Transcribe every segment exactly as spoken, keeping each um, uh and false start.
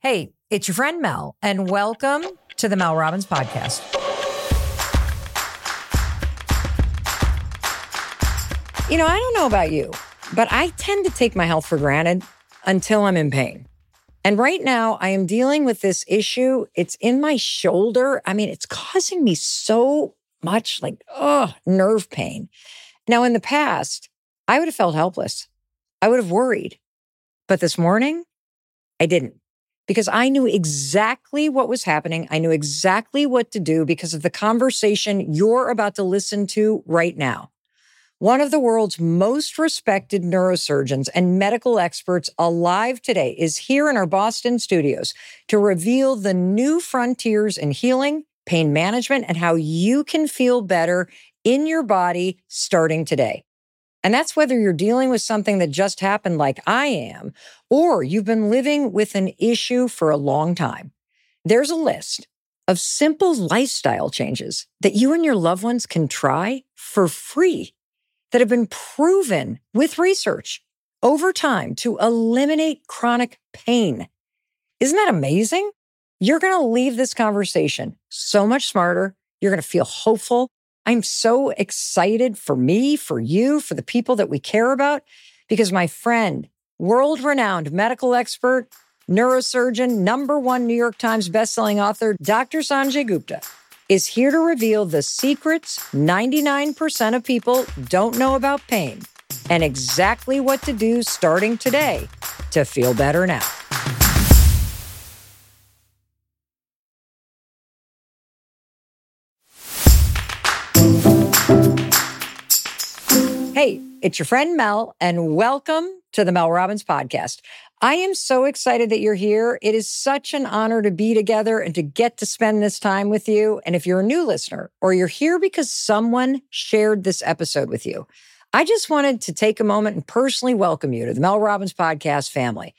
Hey, it's your friend Mel, and welcome to the Mel Robbins Podcast. You know, I don't know about you, but I tend to take my health for granted until I'm in pain. And right now, I am dealing with this issue. It's in my shoulder. I mean, it's causing me so much like, oh, nerve pain. Now, in the past, I would have felt helpless. I would have worried. But this morning, I didn't. Because I knew exactly what was happening. I knew exactly what to do because of the conversation you're about to listen to right now. One of the world's most respected neurosurgeons and medical experts alive today is here in our Boston studios to reveal the new frontiers in healing, pain management, and how you can feel better in your body starting today. And that's whether you're dealing with something that just happened like I am, or you've been living with an issue for a long time. There's a list of simple lifestyle changes that you and your loved ones can try for free that have been proven with research over time to eliminate chronic pain. Isn't that amazing? You're going to leave this conversation so much smarter. You're going to feel hopeful. I'm so excited for me, for you, for the people that we care about, because my friend, world-renowned medical expert, neurosurgeon, number one New York Times bestselling author, Doctor Sanjay Gupta, is here to reveal the secrets ninety-nine percent of people don't know about pain and exactly what to do starting today to feel better now. Hey, it's your friend Mel, and welcome to the Mel Robbins Podcast. I am so excited that you're here. It is such an honor to be together and to get to spend this time with you. And if you're a new listener or you're here because someone shared this episode with you, I just wanted to take a moment and personally welcome you to the Mel Robbins Podcast family.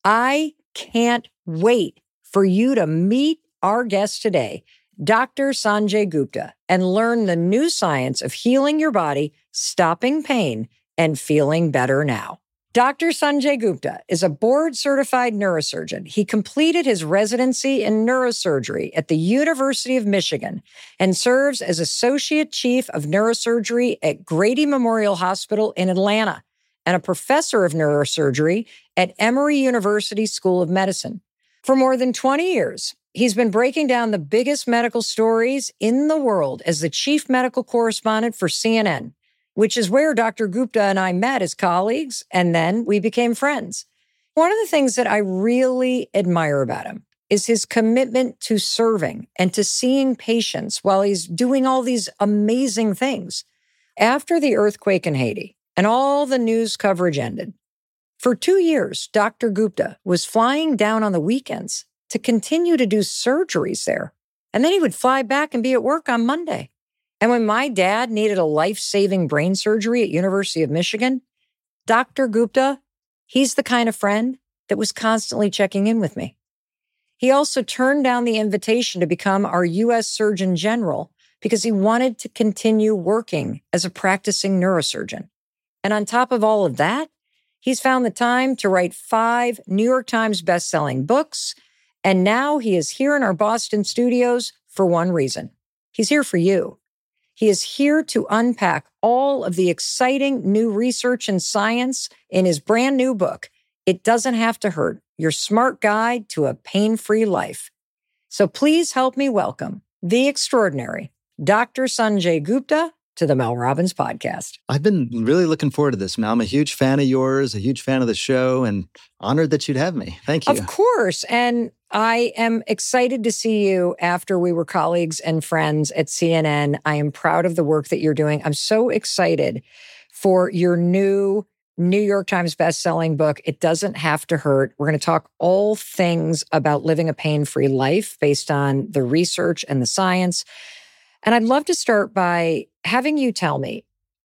I can't wait for you to meet our guest today, Doctor Sanjay Gupta, and learn the new science of healing your body, stopping pain, and feeling better now. Doctor Sanjay Gupta is a board-certified neurosurgeon. He completed his residency in neurosurgery at the University of Michigan and serves as Associate Chief of Neurosurgery at Grady Memorial Hospital in Atlanta and a professor of neurosurgery at Emory University School of Medicine. For more than twenty years, he's been breaking down the biggest medical stories in the world as the chief medical correspondent for C N N, which is where Doctor Gupta and I met as colleagues, and then we became friends. One of the things that I really admire about him is his commitment to serving and to seeing patients while he's doing all these amazing things. After the earthquake in Haiti and all the news coverage ended, for two years, Doctor Gupta was flying down on the weekends to continue to do surgeries there. And then he would fly back and be at work on Monday. And when my dad needed a life-saving brain surgery at University of Michigan, Doctor Gupta, he's the kind of friend that was constantly checking in with me. He also turned down the invitation to become our U S Surgeon General because he wanted to continue working as a practicing neurosurgeon. And on top of all of that, he's found the time to write five New York Times bestselling books. And now he is here in our Boston studios for one reason. He's here for you. He is here to unpack all of the exciting new research and science in his brand new book, It Doesn't Have to Hurt, Your Smart Guide to a Pain-Free Life. So please help me welcome the extraordinary Doctor Sanjay Gupta to the Mel Robbins Podcast. I've been really looking forward to this, Mel. I'm a huge fan of yours, a huge fan of the show, and honored that you'd have me. Thank you. Of course. And I am excited to see you after we were colleagues and friends at C N N. I am proud of the work that you're doing. I'm so excited for your new New York Times bestselling book, It Doesn't Have to Hurt. We're going to talk all things about living a pain-free life based on the research and the science. And I'd love to start by having you tell me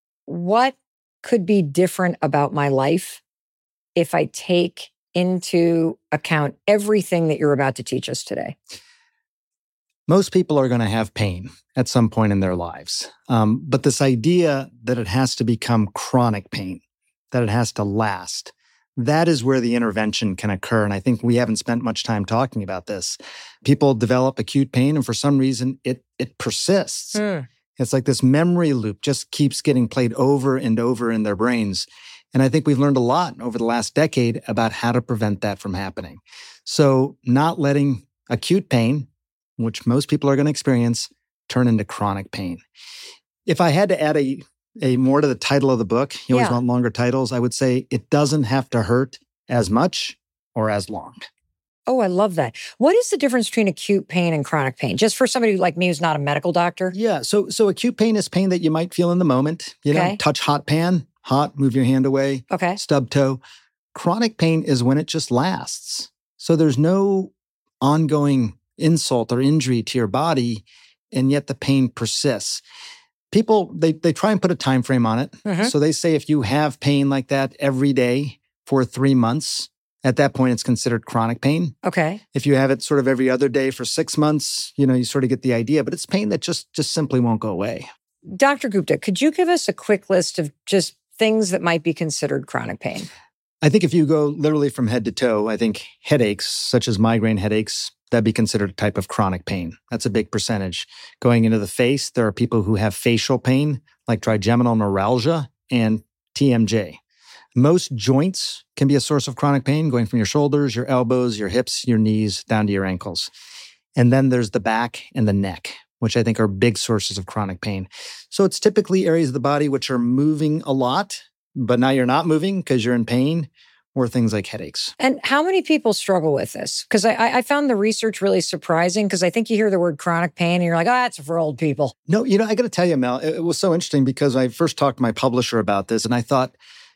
what could be different about my life if I take into account everything that you're about to teach us today. Most people are going to have pain at some point in their lives. Um, but this idea that it has to become chronic pain, that it has to last, that is where the intervention can occur. And I think we haven't spent much time talking about this. People develop acute pain, and for some reason, it it persists. Mm. It's like this memory loop just keeps getting played over and over in their brains. And I think we've learned a lot over the last decade about how to prevent that from happening. So not letting acute pain, which most people are going to experience, turn into chronic pain. If I had to add a, a more to the title of the book, you always Yeah. want longer titles, I would say it doesn't have to hurt as much or as long. Oh, I love that. What is the difference between acute pain and chronic pain? Just for somebody like me who's not a medical doctor. Yeah, so so acute pain is pain that you might feel in the moment. You know, Okay. touch hot pan, hot, move your hand away, Okay. stub toe. Chronic pain is when it just lasts. So there's no ongoing insult or injury to your body, and yet the pain persists. People, they they try and put a time frame on it. Mhm. So they say if you have pain like that every day for three months, at that point it's considered chronic pain. Okay. If you have it sort of every other day for six months, you know, you sort of get the idea, but it's pain that just just simply won't go away. Doctor Gupta, could you give us a quick list of just things that might be considered chronic pain? I think if you go literally from head to toe, I think headaches, such as migraine headaches, that'd be considered a type of chronic pain. That's a big percentage. Going into the face, there are people who have facial pain, like trigeminal neuralgia and T M J. Most joints can be a source of chronic pain, going from your shoulders, your elbows, your hips, your knees, down to your ankles. And then there's the back and the neck, which I think are big sources of chronic pain. So it's typically areas of the body which are moving a lot, but now you're not moving because you're in pain, or things like headaches. And how many people struggle with this? Because I, I found the research really surprising because I think you hear the word chronic pain and you're like, oh, that's for old people. No, you know, I got to tell you, Mel, it, it was so interesting because I first talked to my publisher about this and I thought,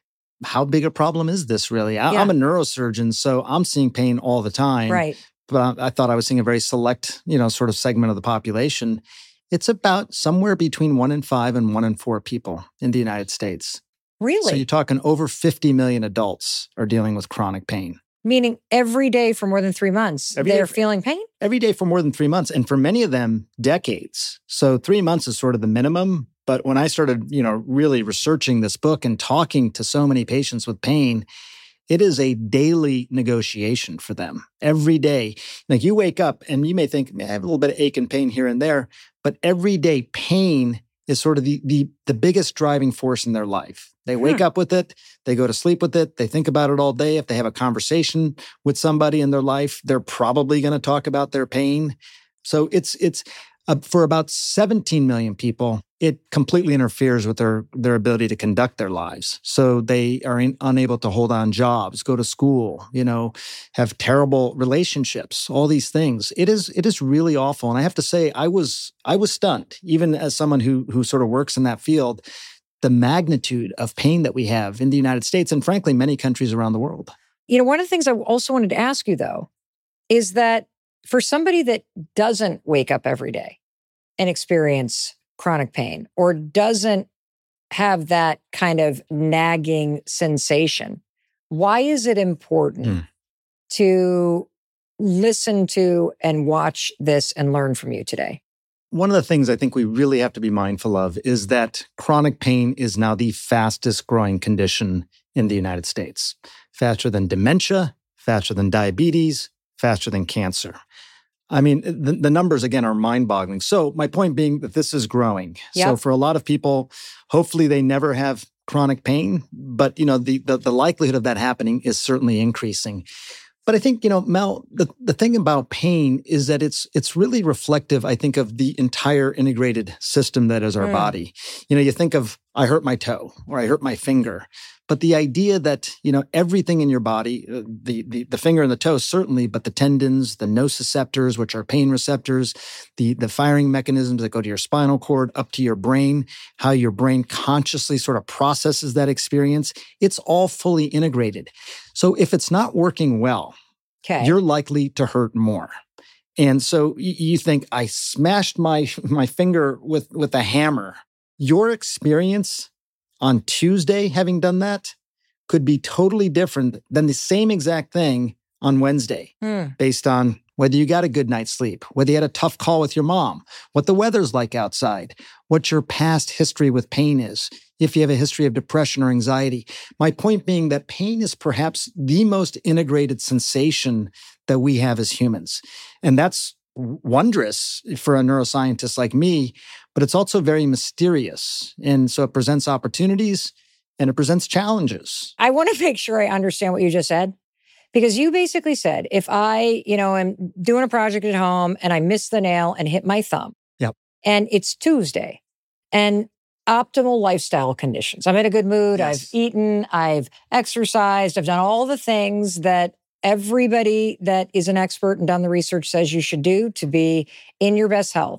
how big a problem is this really? I, Yeah. I'm a neurosurgeon, so I'm seeing pain all the time. Right. But I, I thought I was seeing a very select, you know, sort of segment of the population. It's about somewhere between one in five and one in four people in the United States. Really? So you're talking over fifty million adults are dealing with chronic pain. Meaning every day for more than three months, Every day they're for- feeling pain? Every day for more than three months. And for many of them, decades. So three months is sort of the minimum. But when I started, you know, really researching this book and talking to so many patients with pain, it is a daily negotiation for them. Every day. Like you wake up and you may think, I have a little bit of ache and pain here and there, but every day pain is sort of the the, the biggest driving force in their life. They wake Hmm. up with it, they go to sleep with it, they think about it all day. If they have a conversation with somebody in their life, they're probably going to talk about their pain. So it's it's uh, for about seventeen million people, it completely interferes with their their ability to conduct their lives. So they are in, unable to hold on jobs, go to school, you know, have terrible relationships, all these things. It is it is really awful. And I have to say, I was I was stunned, even as someone who who sort of works in that field, the magnitude of pain that we have in the United States and frankly, many countries around the world. You know, one of the things I also wanted to ask you, though, is that for somebody that doesn't wake up every day and experience chronic pain or doesn't have that kind of nagging sensation, why is it important Mm. to listen to and watch this and learn from you today? One of the things I think we really have to be mindful of is that chronic pain is now the fastest growing condition in the United States. Faster than dementia, faster than diabetes, faster than cancer. I mean, the, the numbers, again, are mind-boggling. So my point being that this is growing. So Yep. for a lot of people, hopefully they never have chronic pain, but you know, the, the, the likelihood of that happening is certainly increasing. But I think, you know, Mel, the, the thing about pain is that it's it's really reflective, I think, of the entire integrated system that is our Mm. body. You know, you think of, I hurt my toe or I hurt my finger. But the idea that, you know, everything in your body, uh, the, the the finger and the toe, certainly, but the tendons, the nociceptors, which are pain receptors, the, the firing mechanisms that go to your spinal cord, up to your brain, how your brain consciously sort of processes that experience, it's all fully integrated. So if it's not working well, Okay. you're likely to hurt more. And so y- you think, I smashed my my finger with, with a hammer. Your experience on Tuesday having done that could be totally different than the same exact thing on Wednesday Hmm. based on whether you got a good night's sleep, whether you had a tough call with your mom, what the weather's like outside, what your past history with pain is, if you have a history of depression or anxiety. My point being that pain is perhaps the most integrated sensation that we have as humans. And that's wondrous for a neuroscientist like me, but it's also very mysterious. And so it presents opportunities and it presents challenges. I want to make sure I understand what you just said. Because you basically said, if I, you know, am doing a project at home and I miss the nail and hit my thumb, yep. and it's Tuesday, and optimal lifestyle conditions. I'm in a good mood. Yes. I've eaten, I've exercised, I've done all the things that everybody that is an expert and done the research says you should do to be in your best health.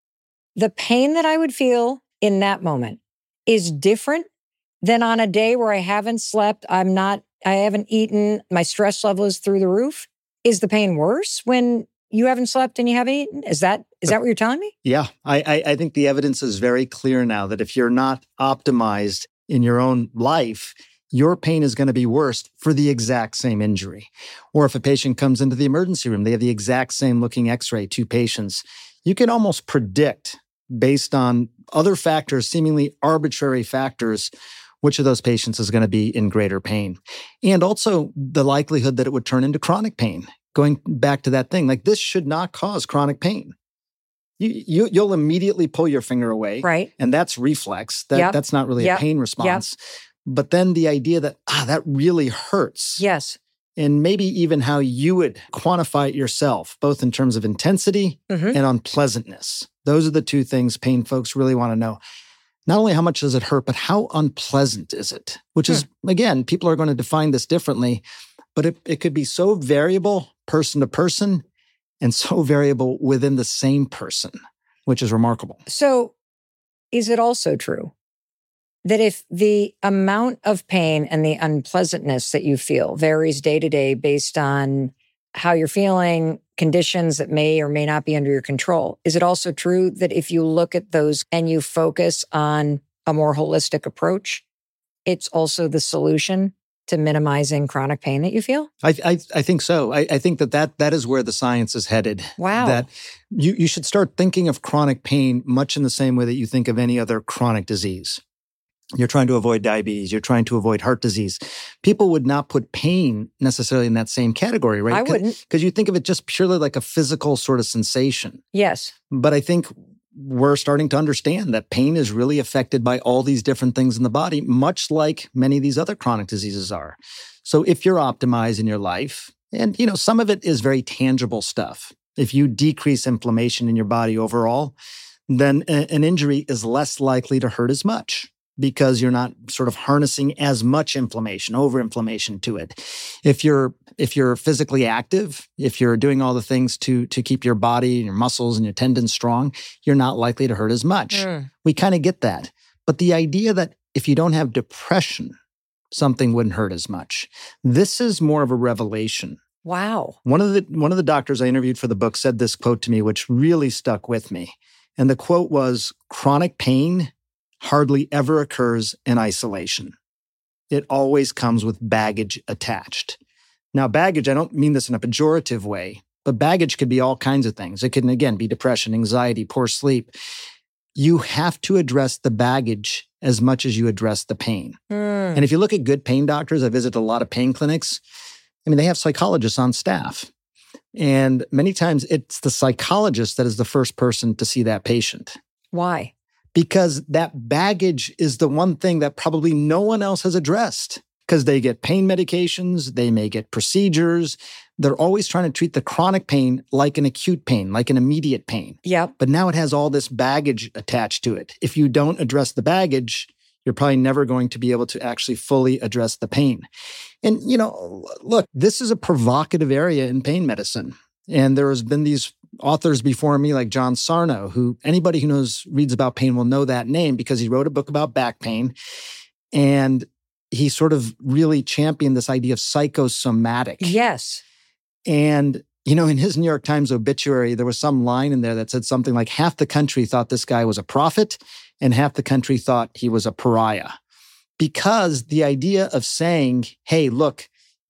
The pain that I would feel in that moment is different than on a day where I haven't slept, I'm not I haven't eaten, my stress level is through the roof. Is the pain worse when you haven't slept and you haven't eaten? Is that is that what you're telling me? Yeah, I, I, I think the evidence is very clear now that if you're not optimized in your own life, your pain is going to be worse for the exact same injury. Or if a patient comes into the emergency room, they have the exact same looking x-ray, two patients, you can almost predict based on other factors, seemingly arbitrary factors, which of those patients is going to be in greater pain. And also the likelihood that it would turn into chronic pain. Going back to that thing, like this should not cause chronic pain. You, you, you'll immediately pull your finger away. Right. And that's reflex. That, yep. That's not really yep. a pain response. Yep. But then the idea that, ah, that really hurts. Yes. And maybe even how you would quantify it yourself, both in terms of intensity mm-hmm. and unpleasantness. Those are the two things pain folks really want to know. Not only how much does it hurt, but how unpleasant is it? Which is, hmm. again, people are going to define this differently, but it, it could be so variable person to person and so variable within the same person, which is remarkable. So is it also true that if the amount of pain and the unpleasantness that you feel varies day to day based on how you're feeling, conditions that may or may not be under your control, is it also true that if you look at those and you focus on a more holistic approach, it's also the solution to minimizing chronic pain that you feel? I I, I think so. I, I think that, that that is where the science is headed. Wow. That you, you should start thinking of chronic pain much in the same way that you think of any other chronic disease. You're trying to avoid diabetes. You're trying to avoid heart disease. People would not put pain necessarily in that same category, right? I wouldn't. Because you think of it just purely like a physical sort of sensation. Yes. But I think we're starting to understand that pain is really affected by all these different things in the body, much like many of these other chronic diseases are. So if you're optimized in your life, and you know, some of it is very tangible stuff. If you decrease inflammation in your body overall, then a, an injury is less likely to hurt as much, because you're not sort of harnessing as much inflammation, overinflammation to it. If you're if you're physically active, if you're doing all the things to to keep your body and your muscles and your tendons strong, you're not likely to hurt as much. Mm. We kind of get that. But the idea that if you don't have depression, something wouldn't hurt as much, this is more of a revelation. Wow. One of the one of the doctors I interviewed for the book said this quote to me, which really stuck with me. And the quote was, "Chronic pain hardly ever occurs in isolation. It always comes with baggage attached." Now, baggage, I don't mean this in a pejorative way, but baggage could be all kinds of things. It can, again, be depression, anxiety, poor sleep. You have to address the baggage as much as you address the pain. Mm. And if you look at good pain doctors, I visit a lot of pain clinics. I mean, they have psychologists on staff. And many times it's the psychologist that is the first person to see that patient. Why? Because that baggage is the one thing that probably no one else has addressed. Because they get pain medications, they may get procedures. They're always trying to treat the chronic pain like an acute pain, like an immediate pain. Yep. But now it has all this baggage attached to it. If you don't address the baggage, you're probably never going to be able to actually fully address the pain. And, you know, look, this is a provocative area in pain medicine. And there has been these authors before me like John Sarno, who anybody who knows, reads about pain will know that name because he wrote a book about back pain. And he sort of really championed this idea of psychosomatic. Yes. And, you know, in his New York Times obituary, there was some line in there that said something like half the country thought this guy was a prophet and half the country thought he was a pariah. Because the idea of saying, hey, look,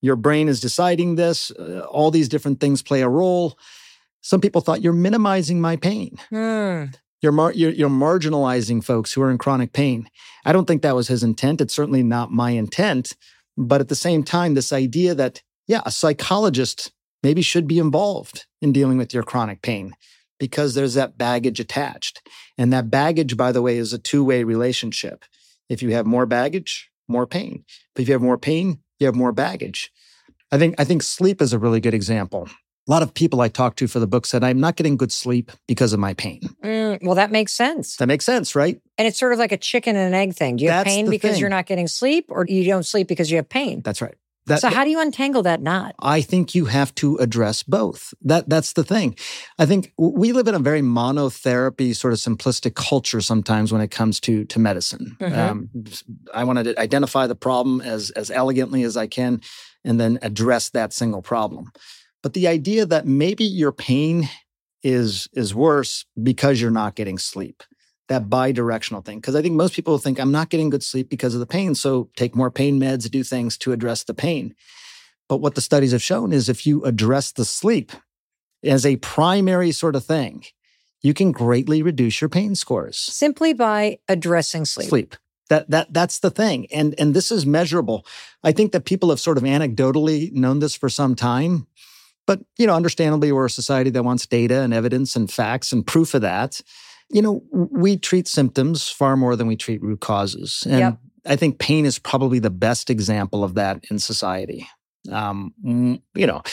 Your brain is deciding this. Uh, all these different things play a role. Some people thought you're minimizing my pain. Mm. You're, mar- you're you're marginalizing folks who are in chronic pain. I don't think that was his intent. It's certainly not my intent. But at the same time, this idea that, yeah, a psychologist maybe should be involved in dealing with your chronic pain because there's that baggage attached. And that baggage, by the way, is a two-way relationship. If you have more baggage, more pain. But if you have more pain, you have more baggage. I think I think sleep is a really good example. A lot of people I talked to for the book said, I'm not getting good sleep because of my pain. Mm, well, that makes sense. That makes sense, right? And it's sort of like a chicken and an egg thing. Do you have That's pain the because thing. you're not getting sleep, or you don't sleep because you have pain? That's right. That, so how do you untangle that knot? I think you have to address both. That That's the thing. I think we live in a very monotherapy, sort of simplistic culture sometimes when it comes to, to medicine. Mm-hmm. Um, I want to identify the problem as, as elegantly as I can and then address that single problem. But the idea that maybe your pain is, is worse because you're not getting sleep, that bi-directional thing. Because I think most people think, I'm not getting good sleep because of the pain, so take more pain meds, do things to address the pain. But what the studies have shown is if you address the sleep as a primary sort of thing, you can greatly reduce your pain scores. Simply by addressing sleep. Sleep. That that that's the thing. And, and this is measurable. I think that people have sort of anecdotally known this for some time. But, you know, understandably, we're a society that wants data and evidence and facts and proof of that. You know, we treat symptoms far more than we treat root causes. And yep. I think pain is probably the best example of that in society. Um, you know,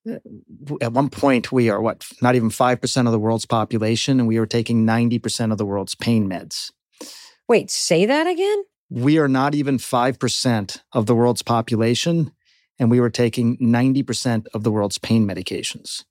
at one point we are, what, not even five percent of the world's population, and we are taking ninety percent of the world's pain meds. Wait, say that again? We are not even five percent of the world's population, and we were taking ninety percent of the world's pain medications.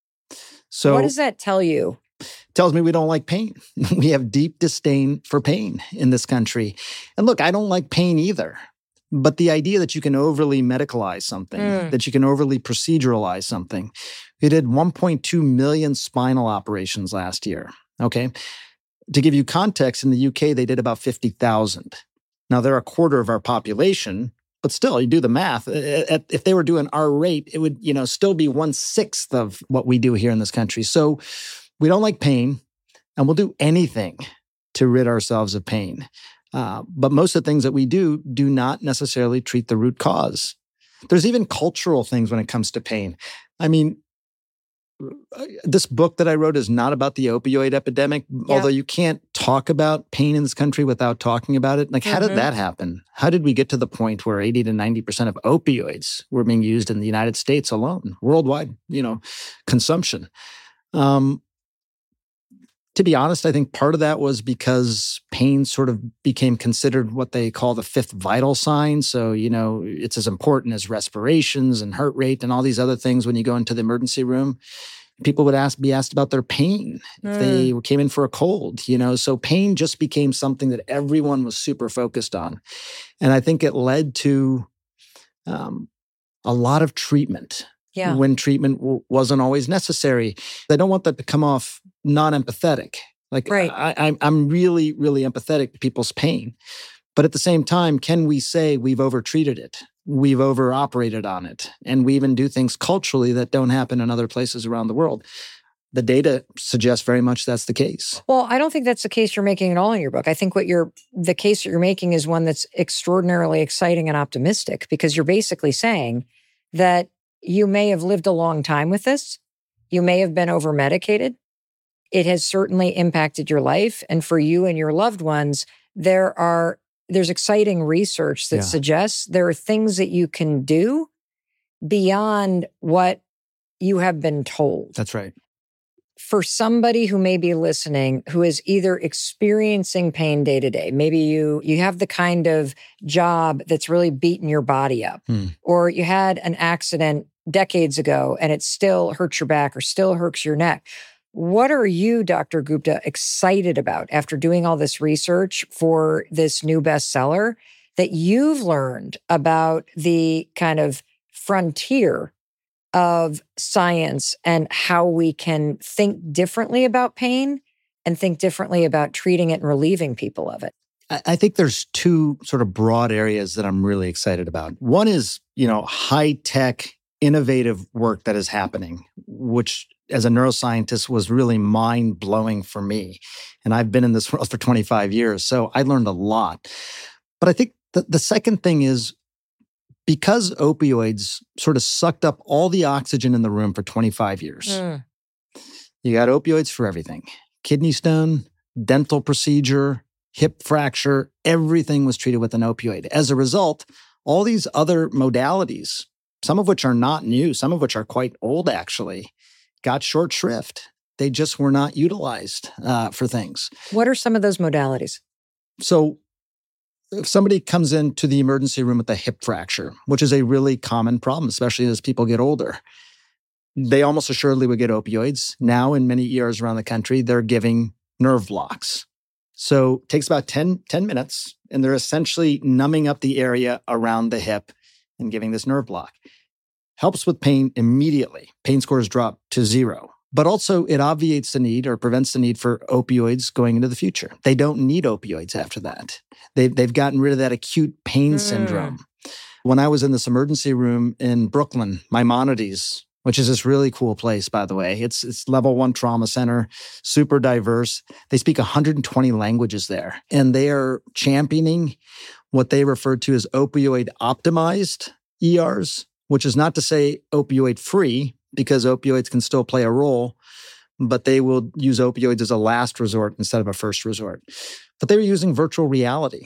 So what does that tell you? Tells me we don't like pain. We have deep disdain for pain in this country. And look, I don't like pain either. But the idea that you can overly medicalize something, mm. that you can overly proceduralize something. We did one point two million spinal operations last year, okay? To give you context, in the U K, they did about fifty thousand. Now, they're a quarter of our population, but still, you do the math. If they were doing our rate, it would, you know, still be one-sixth of what we do here in this country. So we don't like pain, and we'll do anything to rid ourselves of pain. Uh, but most of the things that we do do not necessarily treat the root cause. There's even cultural things when it comes to pain. I mean, this book that I wrote is not about the opioid epidemic, yeah. although you can't talk about pain in this country without talking about it. Like, how mm-hmm. did that happen? How did we get to the point where eighty to ninety percent of opioids were being used in the United States alone, worldwide, you know, consumption? Um, To be honest, I think part of that was because pain sort of became considered what they call the fifth vital sign. So, you know, it's as important as respirations and heart rate and all these other things when you go into the emergency room. People would ask, be asked about their pain if mm. they came in for a cold, you know. So pain just became something that everyone was super focused on. And I think it led to um, a lot of treatment. Yeah. When treatment w- wasn't always necessary. I don't want that to come off non-empathetic. Like, right. I, I'm really, really empathetic to people's pain. But at the same time, can we say we've overtreated it? We've over-operated on it. And we even do things culturally that don't happen in other places around the world. The data suggests very much that's the case. Well, I don't think that's the case you're making at all in your book. I think what you're, the case that you're making is one that's extraordinarily exciting and optimistic, because you're basically saying that you may have lived a long time with this. You may have been over-medicated. It has certainly impacted your life. And for you and your loved ones, there are there's exciting research that yeah. suggests there are things that you can do beyond what you have been told. That's right. For somebody who may be listening, who is either experiencing pain day to day, maybe you you have the kind of job that's really beating your body up, hmm. or you had an accident decades ago and it still hurts your back or still hurts your neck. What are you, Doctor Gupta, excited about after doing all this research for this new bestseller that you've learned about the kind of frontier of science and how we can think differently about pain and think differently about treating it and relieving people of it? I, I think there's two sort of broad areas that I'm really excited about. One is, you know, high-tech, innovative work that is happening, which as a neuroscientist was really mind-blowing for me. And I've been in this world for twenty-five years, so I learned a lot. But I think the, the second thing is, because opioids sort of sucked up all the oxygen in the room for twenty-five years, mm. you got opioids for everything. Kidney stone, dental procedure, hip fracture, everything was treated with an opioid. As a result, all these other modalities, some of which are not new, some of which are quite old actually, got short shrift. They just were not utilized uh, for things. What are some of those modalities? So if somebody comes into the emergency room with a hip fracture, which is a really common problem, especially as people get older, they almost assuredly would get opioids. Now, in many E Rs around the country, they're giving nerve blocks. So it takes about ten, ten minutes, and they're essentially numbing up the area around the hip and giving this nerve block. Helps with pain immediately. Pain scores drop to zero. But also it obviates the need or prevents the need for opioids going into the future. They don't need opioids after that. They've, they've gotten rid of that acute pain mm. syndrome. When I was in this emergency room in Brooklyn, Maimonides, which is this really cool place, by the way. It's it's level one trauma center, super diverse. They speak one hundred twenty languages there. And they are championing what they refer to as opioid optimized E Rs, which is not to say opioid free, because opioids can still play a role, but they will use opioids as a last resort instead of a first resort. But they were using virtual reality.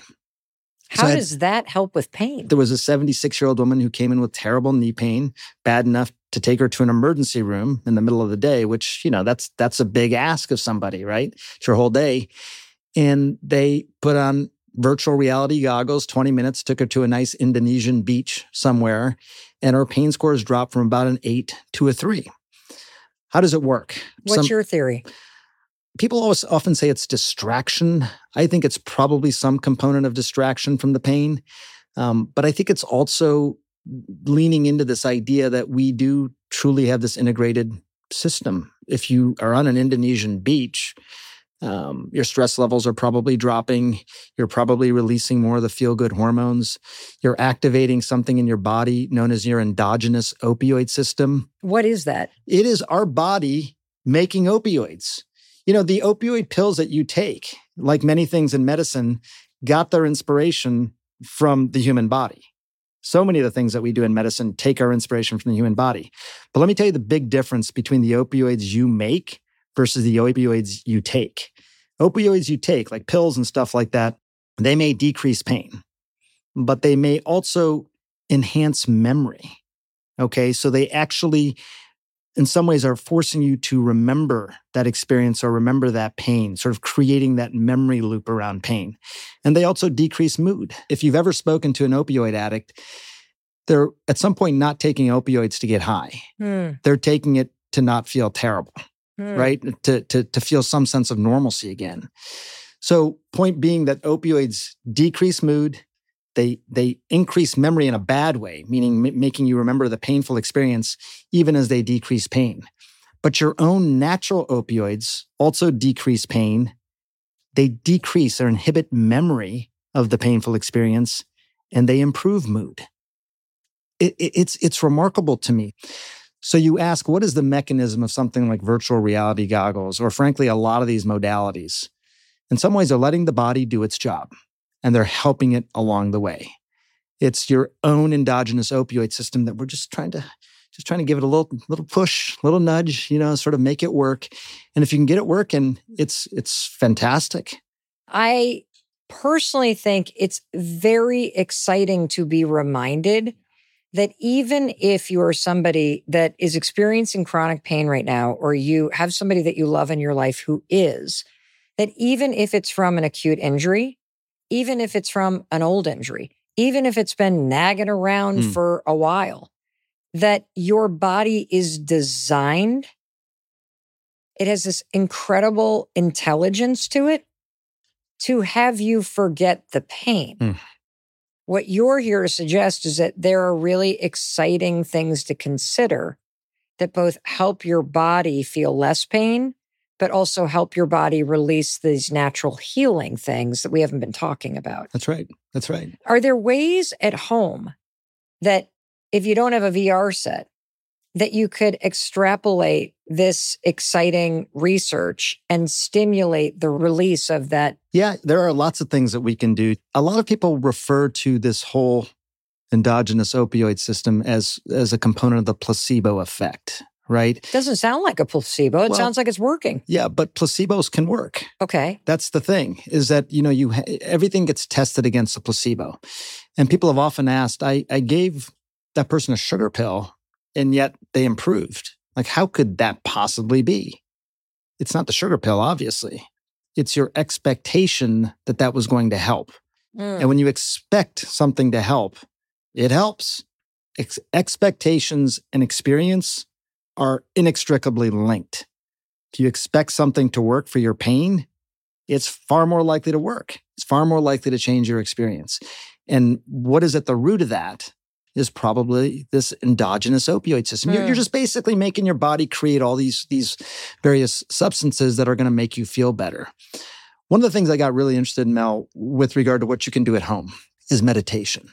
How so does had, that help with pain? There was a seventy-six-year-old woman who came in with terrible knee pain, bad enough to take her to an emergency room in the middle of the day, which, you know, that's that's a big ask of somebody, right? It's your whole day. And they put on virtual reality goggles, twenty minutes, took her to a nice Indonesian beach somewhere, and her pain scores dropped from about an eight to a three. How does it work? What's Some, your theory? People always often say it's distraction. I think it's probably some component of distraction from the pain. Um, but I think it's also leaning into this idea that we do truly have this integrated system. If you are on an Indonesian beach, um, your stress levels are probably dropping. You're probably releasing more of the feel-good hormones. You're activating something in your body known as your endogenous opioid system. What is that? It is our body making opioids. You know, the opioid pills that you take, like many things in medicine, got their inspiration from the human body. So many of the things that we do in medicine take our inspiration from the human body. But let me tell you the big difference between the opioids you make versus the opioids you take. Opioids you take, like pills and stuff like that, they may decrease pain, but they may also enhance memory. Okay, so they actually, in some ways, are forcing you to remember that experience or remember that pain, sort of creating that memory loop around pain. And they also decrease mood. If you've ever spoken to an opioid addict, they're at some point not taking opioids to get high. Mm. They're taking it to not feel terrible, mm. right? To, to, to feel some sense of normalcy again. So point being that opioids decrease mood, They they increase memory in a bad way, meaning m- making you remember the painful experience even as they decrease pain. But your own natural opioids also decrease pain. They decrease or inhibit memory of the painful experience, and they improve mood. It, it, it's, it's remarkable to me. So you ask, what is the mechanism of something like virtual reality goggles, or frankly, a lot of these modalities? In some ways, they're letting the body do its job, and they're helping it along the way. It's your own endogenous opioid system that we're just trying to just trying to give it a little little push, little nudge, you know, sort of make it work. And if you can get it working, it's it's fantastic. I personally think it's very exciting to be reminded that even if you are somebody that is experiencing chronic pain right now, or you have somebody that you love in your life who is, that even if it's from an acute injury, even if it's from an old injury, even if it's been nagging around mm. for a while, that your body is designed, it has this incredible intelligence to it to have you forget the pain. Mm. What you're here to suggest is that there are really exciting things to consider that both help your body feel less pain, but also help your body release these natural healing things that we haven't been talking about. That's right. That's right. Are there ways at home that if you don't have a V R set, that you could extrapolate this exciting research and stimulate the release of that? Yeah, there are lots of things that we can do. A lot of people refer to this whole endogenous opioid system as, as a component of the placebo effect, right? Doesn't sound like a placebo. It Well, sounds like it's working. Yeah, but placebos can work. Okay. That's the thing, is that, you know, you ha- everything gets tested against a placebo. And people have often asked, I, I gave that person a sugar pill, and yet they improved. Like, how could that possibly be? It's not the sugar pill, obviously. It's your expectation that that was going to help. Mm. And when you expect something to help, it helps. Ex- expectations and experience are inextricably linked. If you expect something to work for your pain, it's far more likely to work. It's far more likely to change your experience. And what is at the root of that is probably this endogenous opioid system. Mm. You're, you're just basically making your body create all these, these various substances that are going to make you feel better. One of the things I got really interested in, Mel, with regard to what you can do at home is meditation.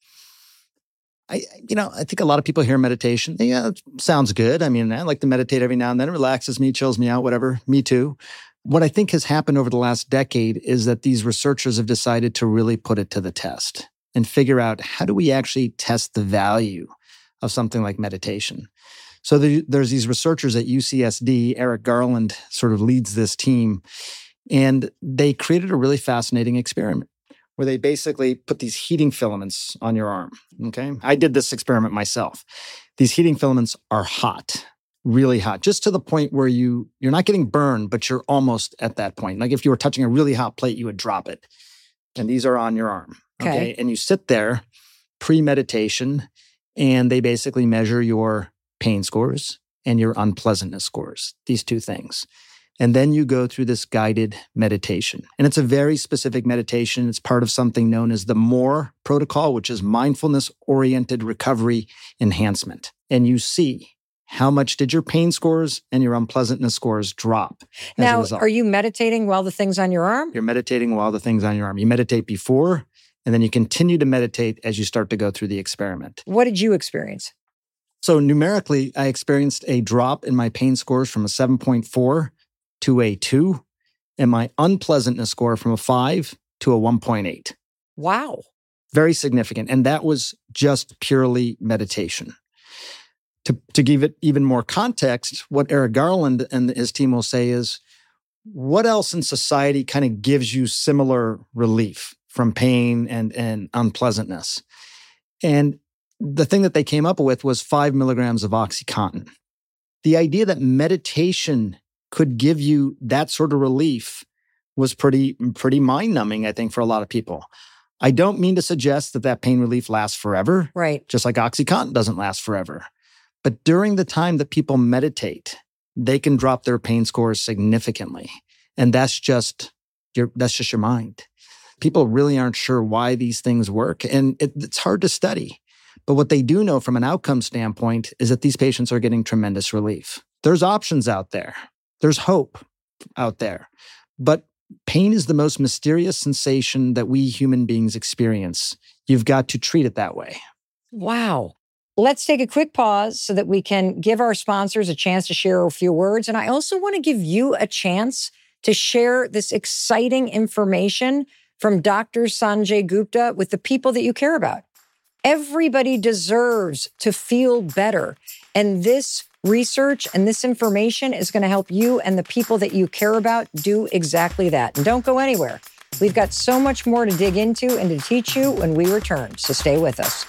I, you know, I think a lot of people hear meditation. Yeah, it sounds good. I mean, I like to meditate every now and then. It relaxes me, chills me out, whatever. Me too. What I think has happened over the last decade is that these researchers have decided to really put it to the test and figure out, how do we actually test the value of something like meditation? So the, there's these researchers at U C S D, Eric Garland sort of leads this team, and they created a really fascinating experiment where they basically put these heating filaments on your arm, okay? I did this experiment myself. These heating filaments are hot, really hot, just to the point where you, you're not getting burned, but you're almost at that point. Like if you were touching a really hot plate, you would drop it. And these are on your arm, okay? Okay. And you sit there pre-meditation, and they basically measure your pain scores and your unpleasantness scores, these two things. And then you go through this guided meditation. And it's a very specific meditation. It's part of something known as the MORE protocol, which is mindfulness-oriented recovery enhancement. And you see how much did your pain scores and your unpleasantness scores drop as a Now, result. are you meditating while the thing's on your arm? You're meditating while the thing's on your arm. You meditate before, and then you continue to meditate as you start to go through the experiment. What did you experience? So numerically, I experienced a drop in my pain scores from a seven point four to a two, and my unpleasantness score from a five to a one point eight. Wow. Very significant. And that was just purely meditation. To, to give it even more context, what Eric Garland and his team will say is, what else in society kind of gives you similar relief from pain and, and unpleasantness? And the thing that they came up with was five milligrams of OxyContin. The idea that meditation could give you that sort of relief was pretty, pretty mind-numbing, I think, for a lot of people. I don't mean to suggest that that pain relief lasts forever. Right. Just like OxyContin doesn't last forever. But during the time that people meditate, they can drop their pain scores significantly. And that's just your, that's just your mind. People really aren't sure why these things work. And it, it's hard to study. But what they do know from an outcome standpoint is that these patients are getting tremendous relief. There's options out there. There's hope out there. But pain is the most mysterious sensation that we human beings experience. You've got to treat it that way. Wow. Let's take a quick pause so that we can give our sponsors a chance to share a few words. And I also want to give you a chance to share this exciting information from Doctor Sanjay Gupta with the people that you care about. Everybody deserves to feel better. And this research and this information is going to help you and the people that you care about do exactly that. And don't go anywhere. We've got so much more to dig into and to teach you when we return. So stay with us.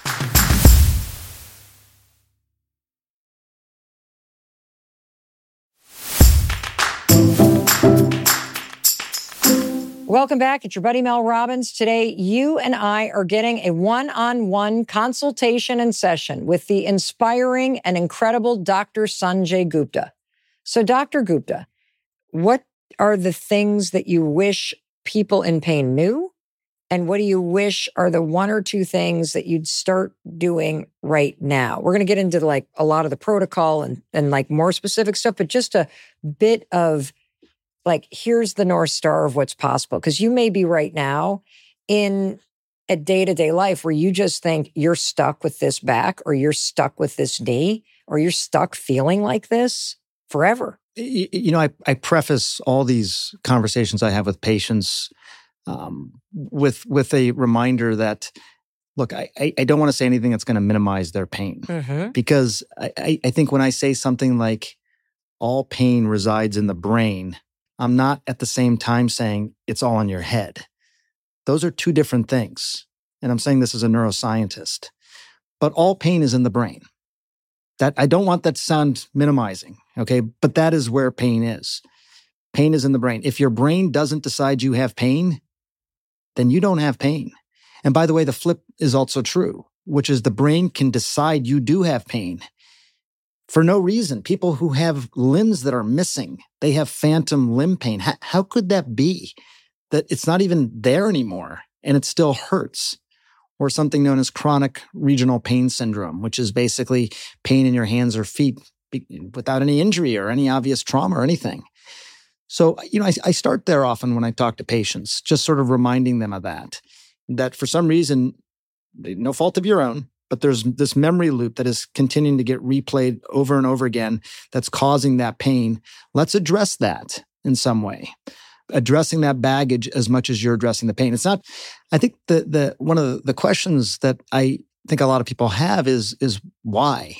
Welcome back. It's your buddy Mel Robbins. Today, you and I are getting a one-on-one consultation and session with the inspiring and incredible Doctor Sanjay Gupta. So, Doctor Gupta, what are the things that you wish people in pain knew? And what do you wish are the one or two things that you'd start doing right now? We're going to get into like a lot of the protocol and, and like more specific stuff, but just a bit of like, here's the North Star of what's possible. Because you may be right now in a day-to-day life where you just think you're stuck with this back, or you're stuck with this knee, or you're stuck feeling like this forever. You, you know, I, I preface all these conversations I have with patients um, with with a reminder that, look, I, I don't want to say anything that's going to minimize their pain. Mm-hmm. Because I, I think when I say something like all pain resides in the brain, I'm not at the same time saying it's all in your head. Those are two different things. And I'm saying this as a neuroscientist. But all pain is in the brain. That I don't want that to sound minimizing, okay? But that is where pain is. Pain is in the brain. If your brain doesn't decide you have pain, then you don't have pain. And by the way, the flip is also true, which is the brain can decide you do have pain for no reason. People who have limbs that are missing, they have phantom limb pain. How, how could that be? That it's not even there anymore and it still hurts. Or something known as chronic regional pain syndrome, which is basically pain in your hands or feet without any injury or any obvious trauma or anything. So, you know, I, I start there often when I talk to patients, just sort of reminding them of that, that for some reason, no fault of your own, but there's this memory loop that is continuing to get replayed over and over again that's causing that pain. Let's address that in some way. Addressing that baggage as much as you're addressing the pain. It's not, I think the the one of the, the questions that I think a lot of people have is, is why?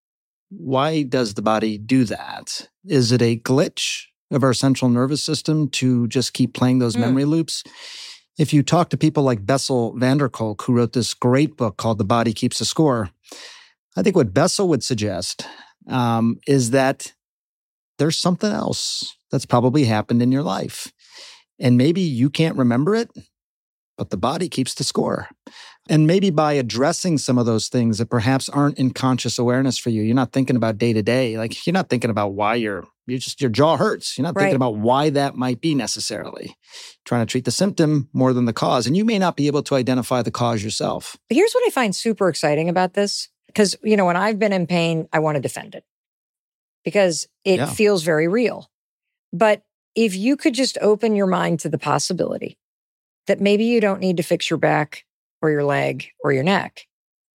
Why does the body do that? Is it a glitch of our central nervous system to just keep playing those mm. memory loops? If you talk to people like Bessel van der Kolk, who wrote this great book called The Body Keeps the Score, I think what Bessel would suggest um, is that there's something else that's probably happened in your life. And maybe you can't remember it, but the body keeps the score. And maybe by addressing some of those things that perhaps aren't in conscious awareness for you, you're not thinking about day to day. Like you're not thinking about why you're, you just, your jaw hurts. You're not right. thinking about why that might be necessarily. Trying to treat the symptom more than the cause. And you may not be able to identify the cause yourself. Here's what I find super exciting about this. Because, you know, when I've been in pain, I want to defend it. Because it yeah. feels very real. But if you could just open your mind to the possibility that maybe you don't need to fix your back or your leg or your neck,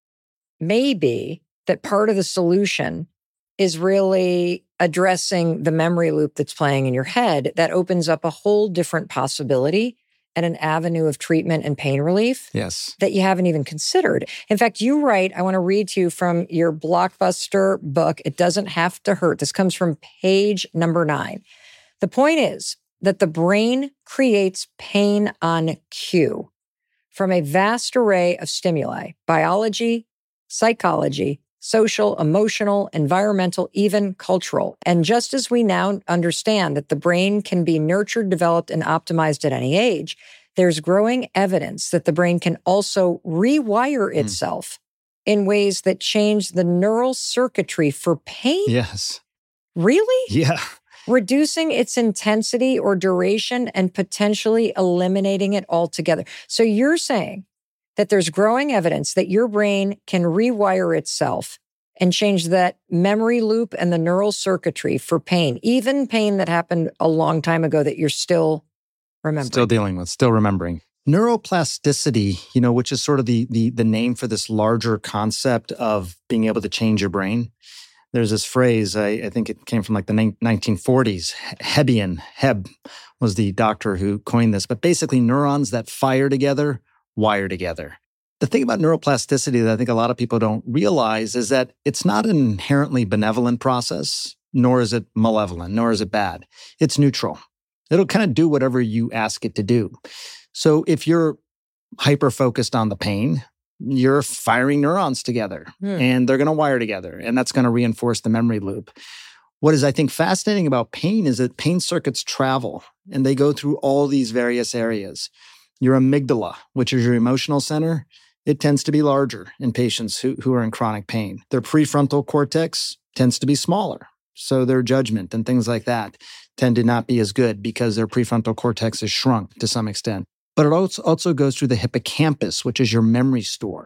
maybe that part of the solution is really addressing the memory loop that's playing in your head, that opens up a whole different possibility and an avenue of treatment and pain relief yes. that you haven't even considered. In fact, you write, I want to read to you from your blockbuster book, It Doesn't Have to Hurt. This comes from page number nine. The point is that the brain creates pain on cue from a vast array of stimuli, biology, psychology, social, emotional, environmental, even cultural. And just as we now understand that the brain can be nurtured, developed, and optimized at any age, there's growing evidence that the brain can also rewire itself mm. in ways that change the neural circuitry for pain. Yes. Really? Yeah. Reducing its intensity or duration and potentially eliminating it altogether. So you're saying that there's growing evidence that your brain can rewire itself and change that memory loop and the neural circuitry for pain, even pain that happened a long time ago that you're still remembering. Still dealing with, still remembering. Neuroplasticity, you know, which is sort of the the, the name for this larger concept of being able to change your brain. There's this phrase, I, I think it came from like the nineteen forties, Hebbian, Hebb was the doctor who coined this, but basically neurons that fire together wire together. The thing about neuroplasticity that I think a lot of people don't realize is that it's not an inherently benevolent process, nor is it malevolent, nor is it bad. It's neutral. It'll kind of do whatever you ask it to do. So if you're hyper-focused on the pain, you're firing neurons together hmm. and they're going to wire together, and that's going to reinforce the memory loop. What is, I think, fascinating about pain is that pain circuits travel and they go through all these various areas. Your amygdala, which is your emotional center, it tends to be larger in patients who, who are in chronic pain. Their prefrontal cortex tends to be smaller. So their judgment and things like that tend to not be as good because their prefrontal cortex is shrunk to some extent. But it also, also goes through the hippocampus, which is your memory store.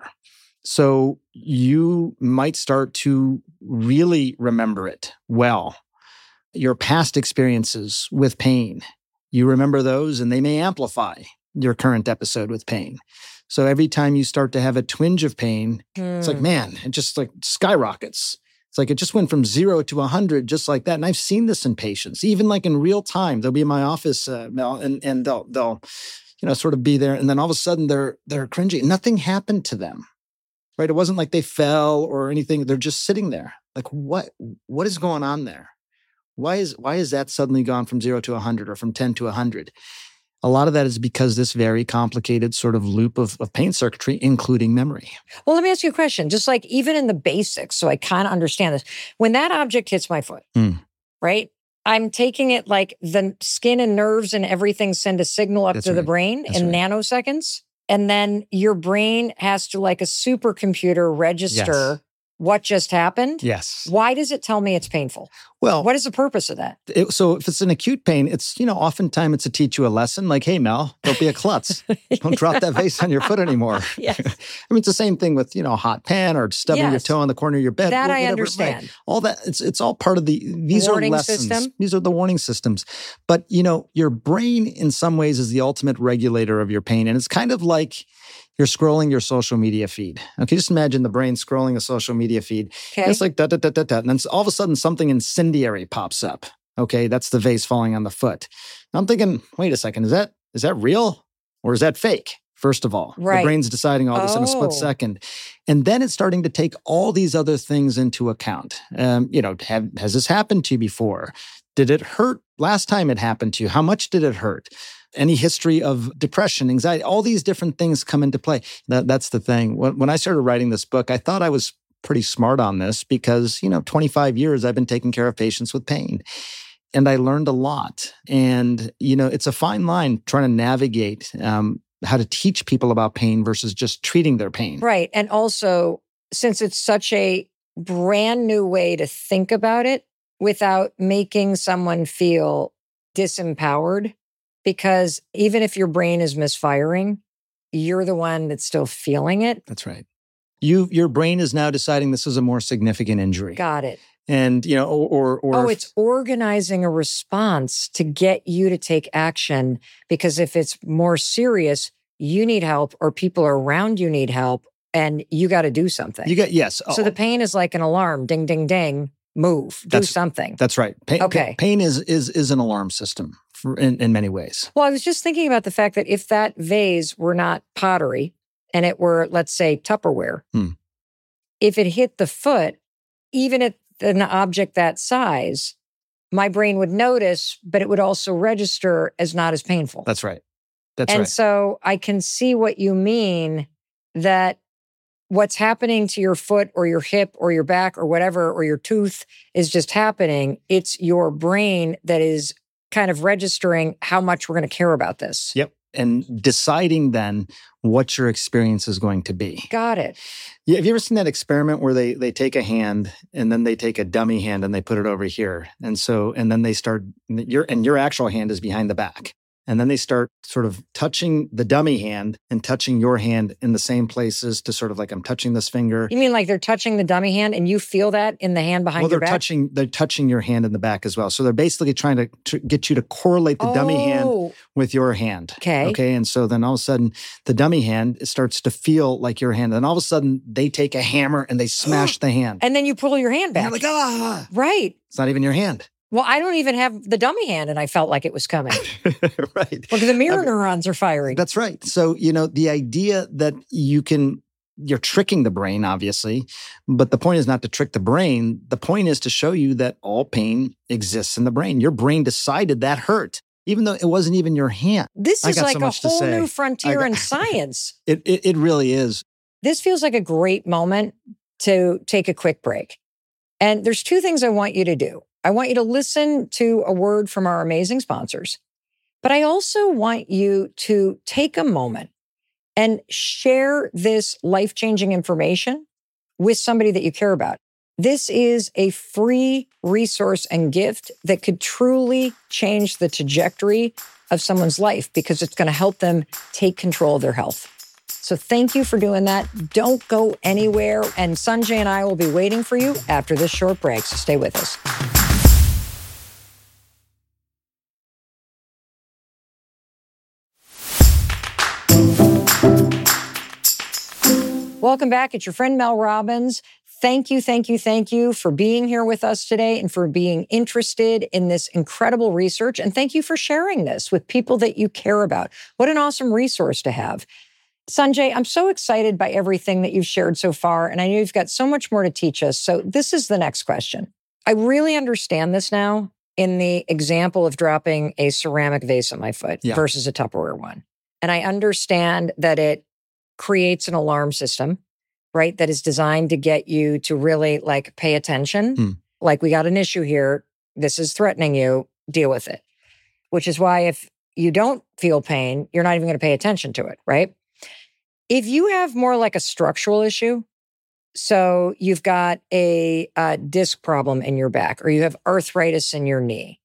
So you might start to really remember it well your past experiences with pain. You remember those and they may amplify your current episode with pain. So every time you start to have a twinge of pain, mm. it's like, man, it just like skyrockets. It's like it just went from zero to one hundred just like that. And I've seen this in patients, even like in real time. They'll be in my office, uh, Mel, and, and they'll, they'll, you know, sort of be there. And then all of a sudden they're, they're cringing. Nothing happened to them, right? It wasn't like they fell or anything. They're just sitting there. Like, what, what is going on there? Why is, why is that suddenly gone from zero to one hundred or from ten to one hundred? A lot of that is because this very complicated sort of loop of, of pain circuitry, including memory. Well, let me ask you a question. Just like even in the basics, so I kind of understand this. When that object hits my foot, mm. right? I'm taking it like the skin and nerves and everything send a signal up That's to right. the brain That's in right. nanoseconds. And then your brain has to, like a supercomputer, register Yes. what just happened. Yes. Why does it tell me it's painful? Well, what is the purpose of that? It, so if it's an acute pain, it's, you know, oftentimes it's to teach you a lesson like, hey, Mel, don't be a klutz. Don't drop that vase on your foot anymore. Yes. I mean, it's the same thing with, you know, a hot pan or stubbing Yes. your toe on the corner of your bed. That I whatever, understand. Right. All that, it's it's all part of the, these Warning are lessons. system. These are the warning systems. But, you know, your brain in some ways is the ultimate regulator of your pain. And it's kind of like you're scrolling your social media feed. Okay, just imagine the brain scrolling a social media feed. Okay. It's like da da da da da, and then all of a sudden something incendiary pops up. Okay, that's the vase falling on the foot. And I'm thinking, wait a second, is that is that real or is that fake? First of all, Right. the brain's deciding all this in a Oh. split second, and then it's starting to take all these other things into account. Um, you know, have, has this happened to you before? Did it hurt last time it happened to you? How much did it hurt? Any history of depression, anxiety, all these different things come into play. That, that's the thing. When, when I started writing this book, I thought I was pretty smart on this because, you know, twenty-five years I've been taking care of patients with pain. And I learned a lot. And, you know, it's a fine line trying to navigate um, how to teach people about pain versus just treating their pain. Right. And also, since it's such a brand new way to think about it without making someone feel disempowered, because even if your brain is misfiring, you're the one that's still feeling it. That's right. You, your brain is now deciding this is a more significant injury. Got it. And, you know, or, or, or Oh, it's organizing a response to get you to take action, because if it's more serious, you need help or people around you need help and you got to do something. you got, yes. So the pain is like an alarm, ding, ding, ding, move, do That's- something. That's right. Pain, Okay. Pain is, is, is an alarm system for, in, in many ways. Well, I was just thinking about the fact that if that vase were not pottery and it were, let's say, Tupperware, Hmm. if it hit the foot, even at an object that size, my brain would notice, but it would also register as not as painful. That's right. That's and right. so I can see what you mean, that what's happening to your foot or your hip or your back or whatever, or your tooth is just happening. It's your brain that is kind of registering how much we're going to care about this. Yep. And deciding then what your experience is going to be. Got it. Yeah, have you ever seen that experiment where they they take a hand and then they take a dummy hand and they put it over here? And so, and then they start, your and your actual hand is behind the back. And then they start sort of touching the dummy hand and touching your hand in the same places to sort of like, I'm touching this finger. You mean like they're touching the dummy hand and you feel that in the hand behind Well, your they're back? touching, they're touching your hand in the back as well. So they're basically trying to, to get you to correlate the dummy hand Oh, with your hand. Okay. Okay. And so then all of a sudden the dummy hand starts to feel like your hand. And all of a sudden they take a hammer and they smash the hand. And then you pull your hand And back. you're like, ah, Right. it's not even your hand. Well, I don't even have the dummy hand and I felt like it was coming. Right. Well, the mirror I mean, neurons are firing. That's right. So, you know, the idea that you can, you're tricking the brain, obviously, but the point is not to trick the brain. The point is to show you that all pain exists in the brain. Your brain decided that hurt, even though it wasn't even your hand. This I is got like so a much to whole say. new frontier I got- in science. It, it, it really is. This feels like a great moment to take a quick break. And there's two things I want you to do. I want you to listen to a word from our amazing sponsors, but I also want you to take a moment and share this life-changing information with somebody that you care about. This is a free resource and gift that could truly change the trajectory of someone's life because it's going to help them take control of their health. So thank you for doing that. Don't go anywhere. And Sanjay and I will be waiting for you after this short break. So stay with us. Welcome back. It's your friend Mel Robbins. Thank you, thank you, thank you for being here with us today and for being interested in this incredible research. And thank you for sharing this with people that you care about. What an awesome resource to have. Sanjay, I'm so excited by everything that you've shared so far, and I know you've got so much more to teach us. So this is the next question. I really understand this now in the example of dropping a ceramic vase at my foot yeah. versus a Tupperware one. And I understand that it creates an alarm system, right, that is designed to get you to really like pay attention. Mm. Like, we got an issue here. This is threatening you. Deal with it. Which is why if you don't feel pain, you're not even going to pay attention to it, right? If you have more like a structural issue, so you've got a, a disc problem in your back or you have arthritis in your knee,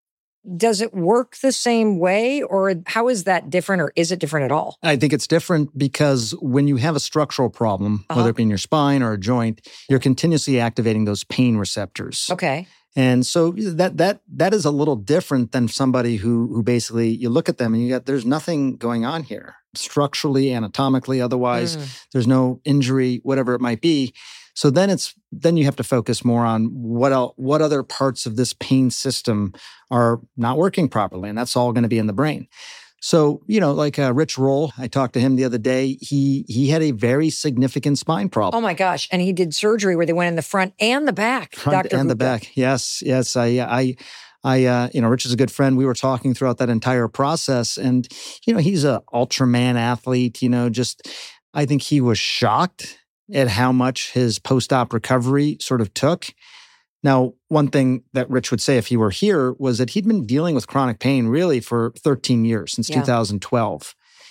does it work the same way, or how is that different, or is it different at all? I think it's different because when you have a structural problem, uh-huh. whether it be in your spine or a joint, you're continuously activating those pain receptors. Okay. And so that that that is a little different than somebody who who basically, you look at them and you got, there's nothing going on here structurally, anatomically, otherwise, mm. there's no injury, whatever it might be. So then it's then you have to focus more on what else, what other parts of this pain system are not working properly, and that's all going to be in the brain. So, you know, like uh, Rich Roll, I talked to him the other day. He he had a very significant spine problem. Oh my gosh! And he did surgery where they went in the front and the back. Front Doctor and Gupta. the back. Yes, yes. I I. I, uh, you know, Rich is a good friend. We were talking throughout that entire process, and you know, he's a Ultraman athlete. You know, just I think he was shocked at how much his post-op recovery sort of took. Now, one thing that Rich would say if he were here was that he'd been dealing with chronic pain really for thirteen years, since yeah. two thousand twelve.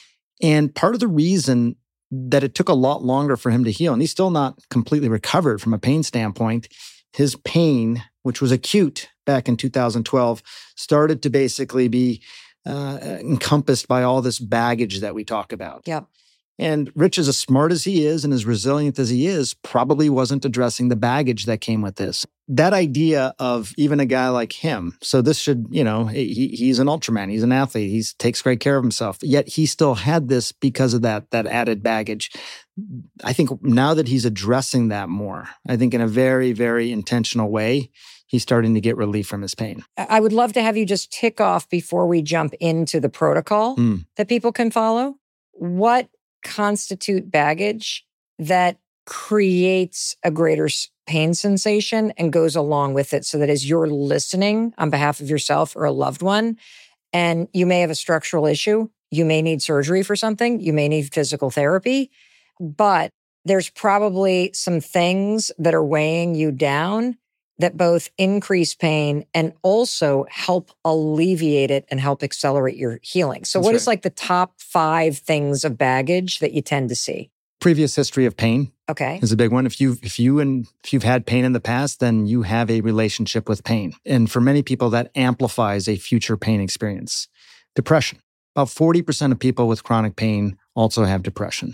And part of the reason that it took a lot longer for him to heal, and he's still not completely recovered from a pain standpoint, his pain, which was acute back in two thousand twelve, started to basically be uh, encompassed by all this baggage that we talk about. Yeah. And Rich, as smart as he is and as resilient as he is, probably wasn't addressing the baggage that came with this. That idea of even a guy like him, so this should, you know, he, he's an Ultraman, he's an athlete, he takes great care of himself, yet he still had this because of that, that added baggage. I think now that he's addressing that more, I think in a very, very intentional way, he's starting to get relief from his pain. I would love to have you just tick off before we jump into the protocol mm. that people can follow. What constitute baggage that creates a greater pain sensation and goes along with it, so that as you're listening on behalf of yourself or a loved one, and you may have a structural issue, you may need surgery for something, you may need physical therapy, but there's probably some things that are weighing you down that both increase pain and also help alleviate it and help accelerate your healing. So That's what right. is like the top five things of baggage that you tend to see? Previous history of pain. Okay. Is a big one. If you if you and if you've had pain in the past, then you have a relationship with pain. And for many people, that amplifies a future pain experience. Depression. About forty percent of people with chronic pain also have depression.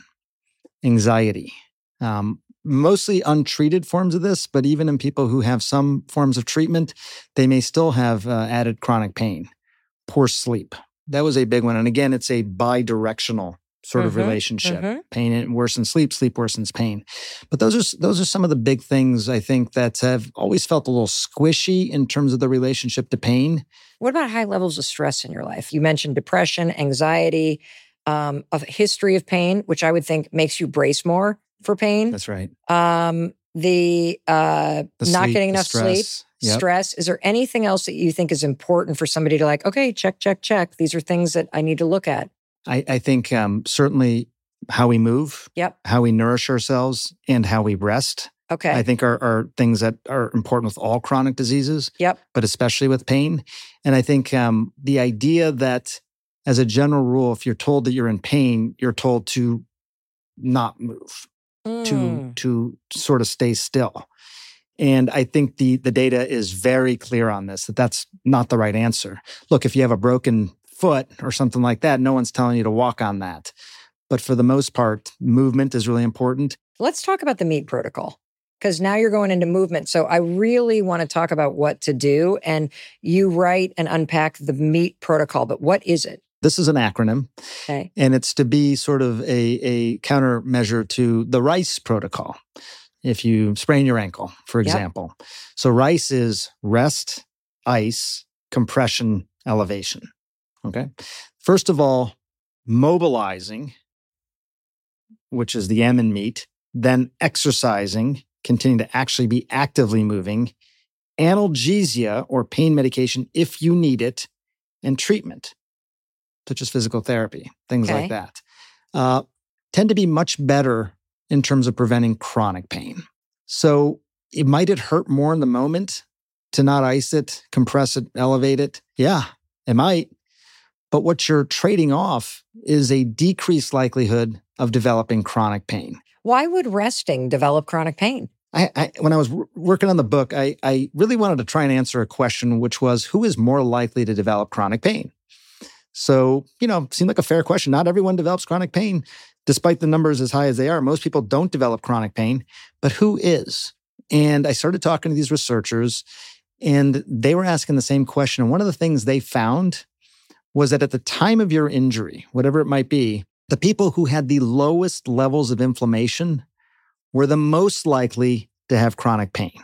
Anxiety. Um, mostly untreated forms of this, but even in people who have some forms of treatment, they may still have uh, added chronic pain. Poor sleep. That was a big one. And again, it's a bi-directional sort mm-hmm, of relationship. Mm-hmm. Pain worsens sleep, sleep worsens pain. But those are those are some of the big things, I think, that have always felt a little squishy in terms of the relationship to pain. What about high levels of stress in your life? You mentioned depression, anxiety, um, a history of pain, which I would think makes you brace more for pain. That's right. Um, the, uh, the not sleep, getting enough sleep, yep. stress. Is there anything else that you think is important for somebody to like, okay, check, check, check. These are things that I need to look at. I, I think um, certainly how we move, yep. how we nourish ourselves, and how we rest. Okay. I think are, are things that are important with all chronic diseases, yep. but especially with pain. And I think um, the idea that as a general rule, if you're told that you're in pain, you're told to not move. Mm. to to sort of stay still. And I think the the data is very clear on this, that that's not the right answer. Look, if you have a broken foot or something like that, no one's telling you to walk on that. But for the most part, movement is really important. Let's talk about the MEAT protocol, because now you're going into movement. So I really want to talk about what to do. And you write and unpack the MEAT protocol, but what is it? This is an acronym, Okay. and it's to be sort of a, a countermeasure to the RICE protocol. If you sprain your ankle, for example. Yep. So RICE is rest, ice, compression, elevation. Okay. First of all, mobilizing, which is the M in meat, then exercising, continuing to actually be actively moving, analgesia or pain medication if you need it, and treatment, such as physical therapy, things okay. like that, uh, tend to be much better in terms of preventing chronic pain. So it might it hurt more in the moment to not ice it, compress it, elevate it? Yeah, it might. But what you're trading off is a decreased likelihood of developing chronic pain. Why would resting develop chronic pain? I, I, when I was w- working on the book, I, I really wanted to try and answer a question, which was, who is more likely to develop chronic pain? So, you know, it seemed like a fair question. Not everyone develops chronic pain, despite the numbers as high as they are. Most people don't develop chronic pain, but who is? And I started talking to these researchers, and they were asking the same question. And one of the things they found was that at the time of your injury, whatever it might be, the people who had the lowest levels of inflammation were the most likely to have chronic pain.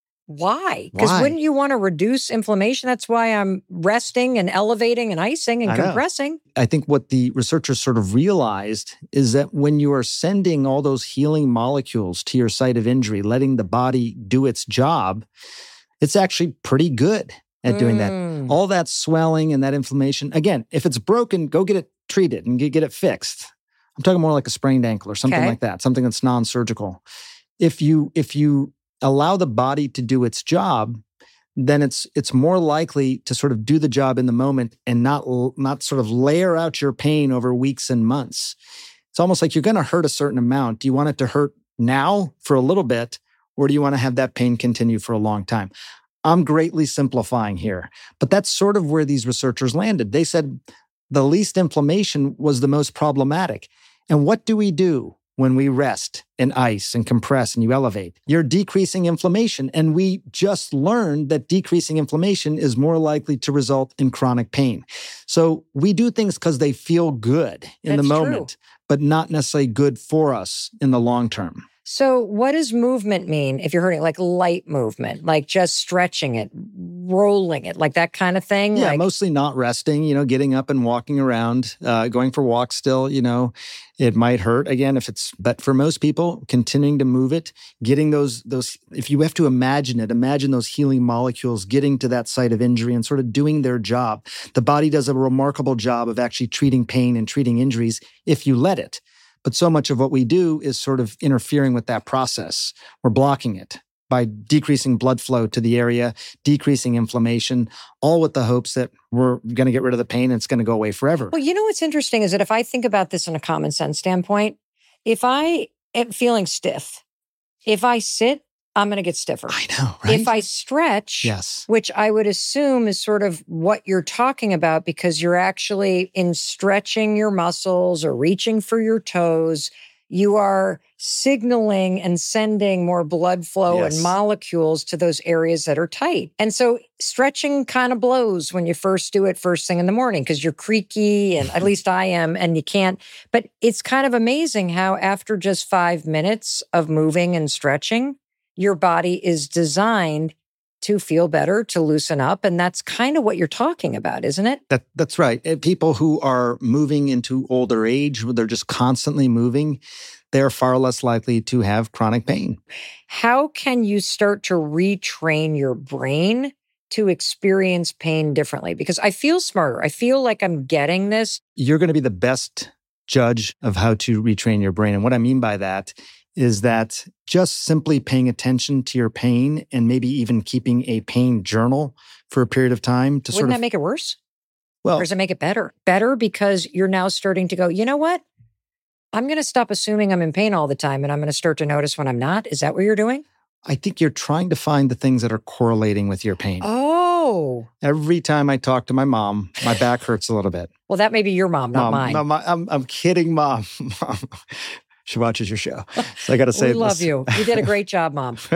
Why? Because Why? wouldn't you want to reduce inflammation? That's why I'm resting and elevating and icing and I know. compressing. I think what the researchers sort of realized is that when you are sending all those healing molecules to your site of injury, letting the body do its job, it's actually pretty good at doing Mm. that. All that swelling and that inflammation, again, if it's broken, go get it treated and get, get it fixed. I'm talking more like a sprained ankle or something Okay. like that, something that's non-surgical. If you if you allow the body to do its job, then it's it's more likely to sort of do the job in the moment and not not sort of layer out your pain over weeks and months. It's almost like you're going to hurt a certain amount. Do you want it to hurt now for a little bit, or do you want to have that pain continue for a long time? I'm greatly simplifying here, but that's sort of where these researchers landed. They said the least inflammation was the most problematic. And what do we do when we rest and ice and compress and you elevate? You're decreasing inflammation. And we just learned that decreasing inflammation is more likely to result in chronic pain. So we do things because they feel good in That's the true. moment, but not necessarily good for us in the long term. So what does movement mean if you're hurting? Like light movement, like just stretching it, rolling it, like that kind of thing? Yeah, like, mostly not resting, you know, getting up and walking around, uh, going for walks still, you know, it might hurt again if it's, but for most people, continuing to move it, getting those, those, if you have to imagine it, imagine those healing molecules getting to that site of injury and sort of doing their job. The body does a remarkable job of actually treating pain and treating injuries if you let it. But so much of what we do is sort of interfering with that process. We're blocking it by decreasing blood flow to the area, decreasing inflammation, all with the hopes that we're going to get rid of the pain and it's going to go away forever. Well, you know what's interesting is that if I think about this in a common sense standpoint, if I am feeling stiff, if I sit, I'm going to get stiffer. I know, right? If I stretch, yes. which I would assume is sort of what you're talking about because you're actually in stretching your muscles or reaching for your toes, you are signaling and sending more blood flow Yes. and molecules to those areas that are tight. And so stretching kind of blows when you first do it first thing in the morning because you're creaky, and at least I am, and you can't. But it's kind of amazing how after just five minutes of moving and stretching, your body is designed to feel better, to loosen up. And that's kind of what you're talking about, isn't it? That, that's right. And people who are moving into older age, where they're just constantly moving, they're far less likely to have chronic pain. How can you start to retrain your brain to experience pain differently? Because I feel smarter. I feel like I'm getting this. You're going to be the best judge of how to retrain your brain. And what I mean by that is that just simply paying attention to your pain and maybe even keeping a pain journal for a period of time to Wouldn't sort of... that make it worse? Well, or does it make it better? Better because you're now starting to go, you know what? I'm going to stop assuming I'm in pain all the time and I'm going to start to notice when I'm not. Is that what you're doing? I think you're trying to find the things that are correlating with your pain. Oh. Every time I talk to my mom, my back hurts a little bit. Well, that may be your mom, not Mom, mine. no, my, I'm, I'm kidding, Mom. Mom. She watches your show. So I got to say we love this. you. You did a great job, Mom.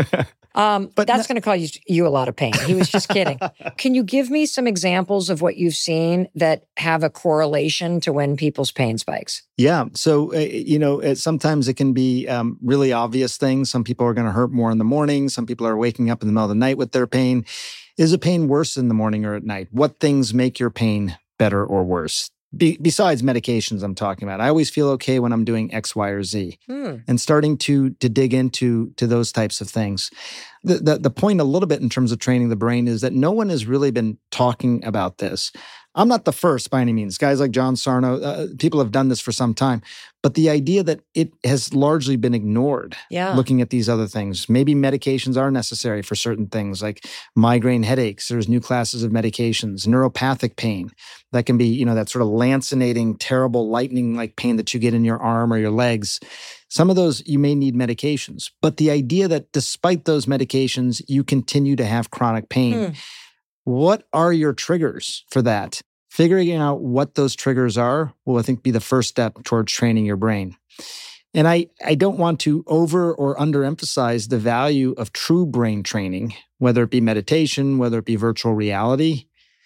Um, But that's no- going to cause you, you a lot of pain. He was just kidding. Can you give me some examples of what you've seen that have a correlation to when people's pain spikes? Yeah. So, uh, you know, it, sometimes it can be um, really obvious things. Some people are going to hurt more in the morning. Some people are waking up in the middle of the night with their pain. Is the pain worse in the morning or at night? What things make your pain better or worse? Be, besides medications I'm talking about, I always feel okay when I'm doing X, Y, or Z. Hmm. And starting to to dig into to those types of things. The, the the point a little bit in terms of training the brain is that no one has really been talking about this. I'm not the first by any means. Guys like John Sarno, uh, people have done this for some time. But the idea that it has largely been ignored, Yeah. looking at these other things. Maybe medications are necessary for certain things like migraine headaches. There's new classes of medications, neuropathic pain. That can be, you know, that sort of lancinating, terrible lightning-like pain that you get in your arm or your legs. Some of those, you may need medications. But the idea that despite those medications, you continue to have chronic pain. Hmm. What are your triggers for that? Figuring out what those triggers are will, I think, be the first step towards training your brain. And I, I don't want to over or underemphasize the value of true brain training, whether it be meditation, whether it be virtual reality.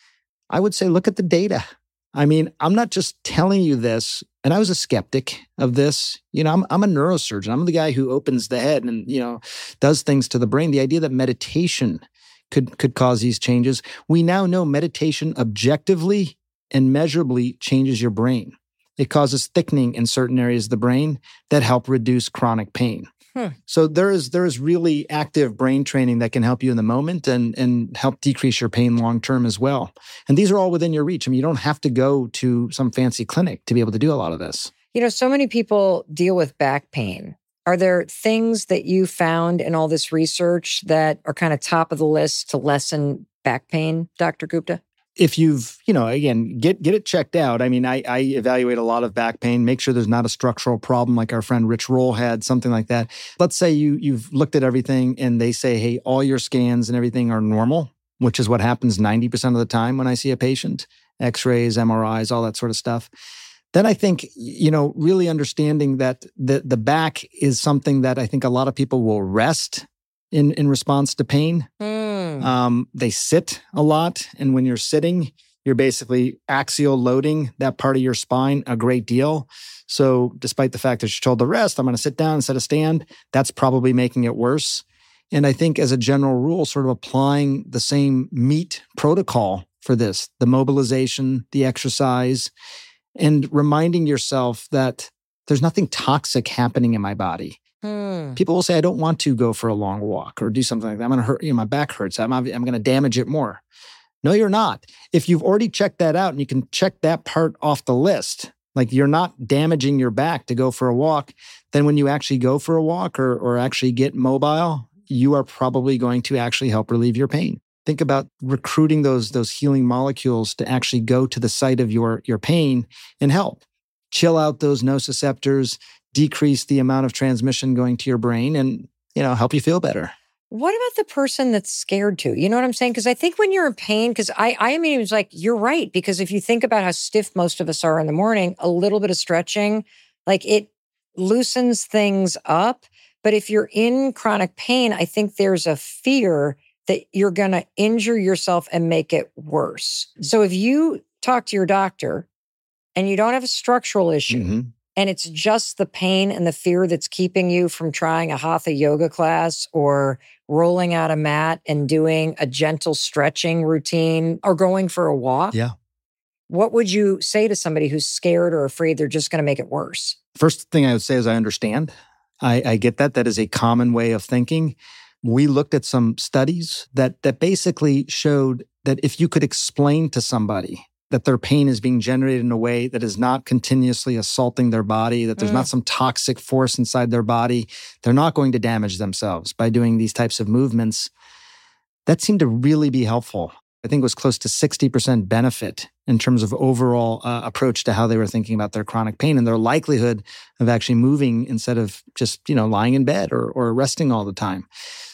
I would say look at the data. I mean, I'm not just telling you this, and I was a skeptic of this. You know, I'm, I'm a neurosurgeon. I'm the guy who opens the head and, you know, does things to the brain. The idea that meditation could, could cause these changes. We now know meditation objectively and measurably changes your brain. It causes thickening in certain areas of the brain that help reduce chronic pain. Hmm. So there is there is really active brain training that can help you in the moment and, and help decrease your pain long-term as well. And these are all within your reach. I mean, you don't have to go to some fancy clinic to be able to do a lot of this. You know, so many people deal with back pain. Are there things that you found in all this research that are kind of top of the list to lessen back pain, Doctor Gupta? If you've, you know, again, get get it checked out. I mean, I, I evaluate a lot of back pain, make sure there's not a structural problem like our friend Rich Roll had, something like that. Let's say you, you've looked at everything and they say, hey, all your scans and everything are normal, which is what happens ninety percent of the time when I see a patient, x-rays, M R Is, all that sort of stuff. Then I think, you know, really understanding that the, the back is something that I think a lot of people will rest in, in response to pain. Mm. Um, they sit a lot. And when you're sitting, you're basically axial loading that part of your spine a great deal. So despite the fact that you're told to rest, I'm going to sit down instead of stand, that's probably making it worse. And I think as a general rule, sort of applying the same meat protocol for this, the mobilization, the exercise, and reminding yourself that there's nothing toxic happening in my body. Hmm. People will say, I don't want to go for a long walk or do something like that. I'm going to hurt, you know, my back hurts. I'm, I'm going to damage it more. No, you're not. If you've already checked that out and you can check that part off the list, like you're not damaging your back to go for a walk, then when you actually go for a walk or, or actually get mobile, you are probably going to actually help relieve your pain. Think about recruiting those, those healing molecules to actually go to the site of your, your pain and help. Chill out those nociceptors, decrease the amount of transmission going to your brain and, you know, help you feel better. What about the person that's scared to? You know what I'm saying? Because I think when you're in pain, because I, I mean, it was like, you're right. Because if you think about how stiff most of us are in the morning, a little bit of stretching, like it loosens things up. But if you're in chronic pain, I think there's a fear that you're going to injure yourself and make it worse. So if you talk to your doctor and you don't have a structural issue, Mm-hmm. and it's just the pain and the fear that's keeping you from trying a hatha yoga class or rolling out a mat and doing a gentle stretching routine or going for a walk. Yeah. What would you say to somebody who's scared or afraid they're just going to make it worse? First thing I would say is I understand. I, I get that. That is a common way of thinking. We looked at some studies that that basically showed that if you could explain to somebody that their pain is being generated in a way that is not continuously assaulting their body, that there's Mm. not some toxic force inside their body, they're not going to damage themselves by doing these types of movements. That seemed to really be helpful. I think it was close to sixty percent benefit in terms of overall uh, approach to how they were thinking about their chronic pain and their likelihood of actually moving instead of just, you know, lying in bed or, or resting all the time.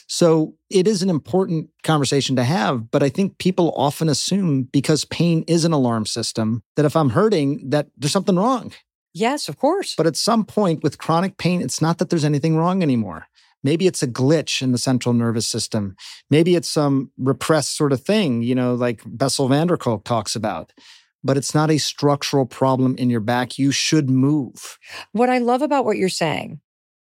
So it is an important conversation to have, but I think people often assume because pain is an alarm system that if I'm hurting, that there's something wrong. Yes, of course. But at some point with chronic pain, it's not that there's anything wrong anymore. Maybe it's a glitch in the central nervous system. Maybe it's some repressed sort of thing, you know, like Bessel van der Kolk talks about. But it's not a structural problem in your back. You should move. What I love about what you're saying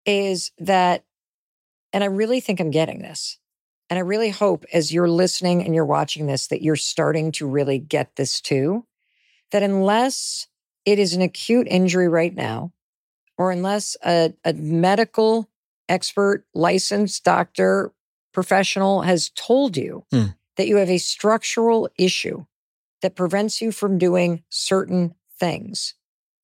is that, and I really think I'm getting this, and I really hope as you're listening and you're watching this, that you're starting to really get this too, that unless it is an acute injury right now, or unless a, a medical expert, licensed doctor, professional has told you mm. that you have a structural issue that prevents you from doing certain things,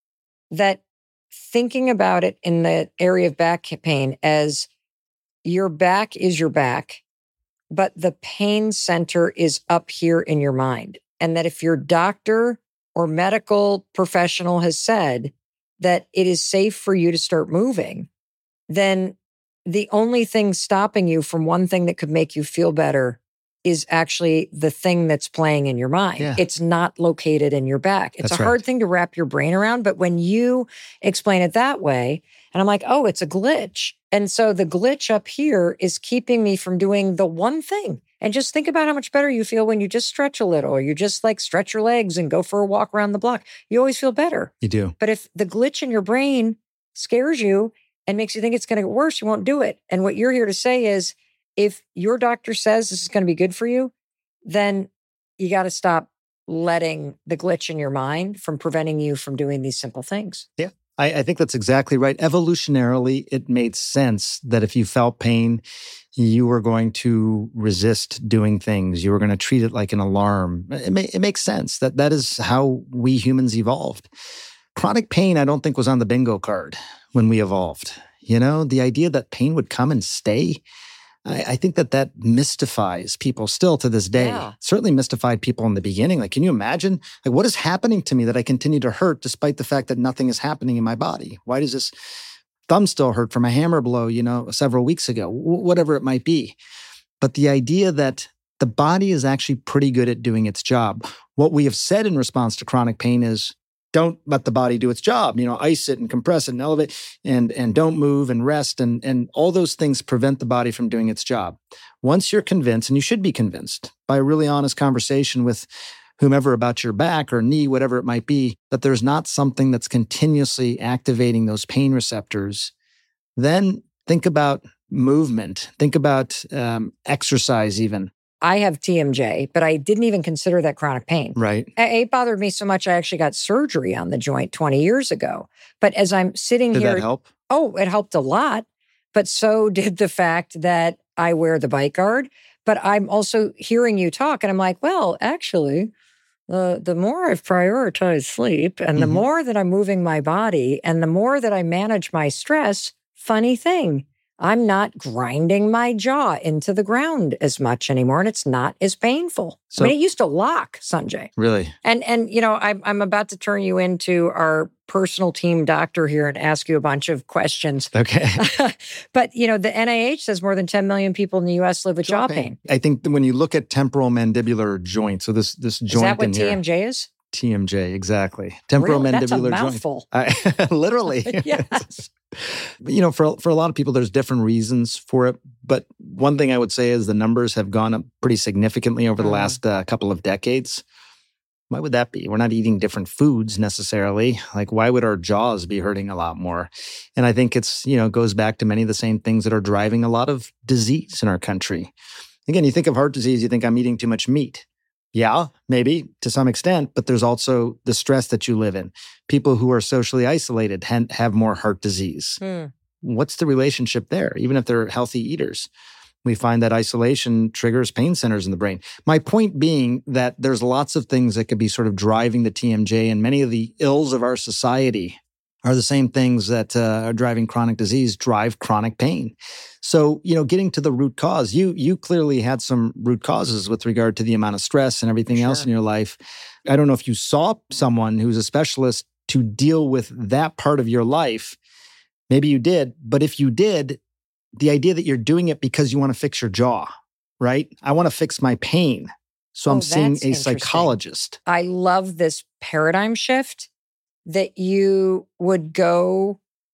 that thinking about it in the area of back pain as your back is your back, but the pain center is up here in your mind. And that if your doctor or medical professional has said that it is safe for you to start moving, then the only thing stopping you from one thing that could make you feel better is actually the thing that's playing in your mind. Yeah. It's not located in your back. It's That's a hard right. thing to wrap your brain around, but when you explain it that way, and I'm like, oh, it's a glitch. And so the glitch up here is keeping me from doing the one thing. And just think about how much better you feel when you just stretch a little, or you just like stretch your legs and go for a walk around the block. You always feel better. You do. But if the glitch in your brain scares you and makes you think it's going to get worse, you won't do it. And what you're here to say is, if your doctor says this is going to be good for you, then you got to stop letting the glitch in your mind from preventing you from doing these simple things. Yeah, I, I think that's exactly right. Evolutionarily, it made sense that if you felt pain, you were going to resist doing things. You were going to treat it like an alarm. It, may, it makes sense. That that is how we humans evolved. Chronic pain, I don't think, was on the bingo card when we evolved. You know, the idea that pain would come and stay, I, I think that that mystifies people still to this day. Yeah. Certainly mystified people in the beginning. Like, can you imagine? Like, what is happening to me that I continue to hurt despite the fact that nothing is happening in my body? Why does this thumb still hurt from a hammer blow, you know, several weeks ago? W- whatever it might be. But the idea that the body is actually pretty good at doing its job. What we have said in response to chronic pain is, don't let the body do its job. You know, ice it and compress it and elevate and and don't move and rest. And, and all those things prevent the body from doing its job. Once you're convinced, and you should be convinced by a really honest conversation with whomever about your back or knee, whatever it might be, that there's not something that's continuously activating those pain receptors, then think about movement. Think about um, exercise even. I have T M J, but I didn't even consider that chronic pain. Right. It bothered me so much, I actually got surgery on the joint twenty years ago. But as I'm sitting Did here... that help? Oh, it helped a lot. But so did the fact that I wear the bike guard. But I'm also hearing you talk, and I'm like, well, actually, the, the more I've prioritized sleep, and the Mm-hmm. more that I'm moving my body, and the more that I manage my stress, funny thing, I'm not grinding my jaw into the ground as much anymore, and it's not as painful. So- I mean, it used to lock, Sanjay. Really? And, and you know, I'm, I'm about to turn you into our personal team doctor here and ask you a bunch of questions. Okay. But, you know, the N I H says more than ten million people in the U S live with jaw, pain. I think that when you look at temporal mandibular joint, so this this Is joint that what in T M J here, is? T M J, exactly. Temporal Really? That's a mandibular joint. mouthful. I, literally. Yes. But, you know, for for a lot of people, there's different reasons for it. But one thing I would say is the numbers have gone up pretty significantly over the Mm. last uh, couple of decades. Why would that be? We're not eating different foods necessarily. Like, why would our jaws be hurting a lot more? And I think it's, you know, goes back to many of the same things that are driving a lot of disease in our country. Again, you think of heart disease, you think I'm eating too much meat. Yeah, maybe to some extent, but there's also the stress that you live in. People who are socially isolated have more heart disease. Hmm. What's the relationship there? Even if they're healthy eaters, we find that isolation triggers pain centers in the brain. My point being that there's lots of things that could be sort of driving the T M J, and many of the ills of our society are the same things that uh, are driving chronic disease, drive chronic pain. So, you know, getting to the root cause, you you clearly had some root causes with regard to the amount of stress and everything Sure. else in your life. I don't know if you saw someone who's a specialist to deal with that part of your life. Maybe you did, but if you did, the idea that you're doing it because you want to fix your jaw, right? I want to fix my pain. So Oh, I'm seeing that's a interesting. psychologist. I love this paradigm shift that you would go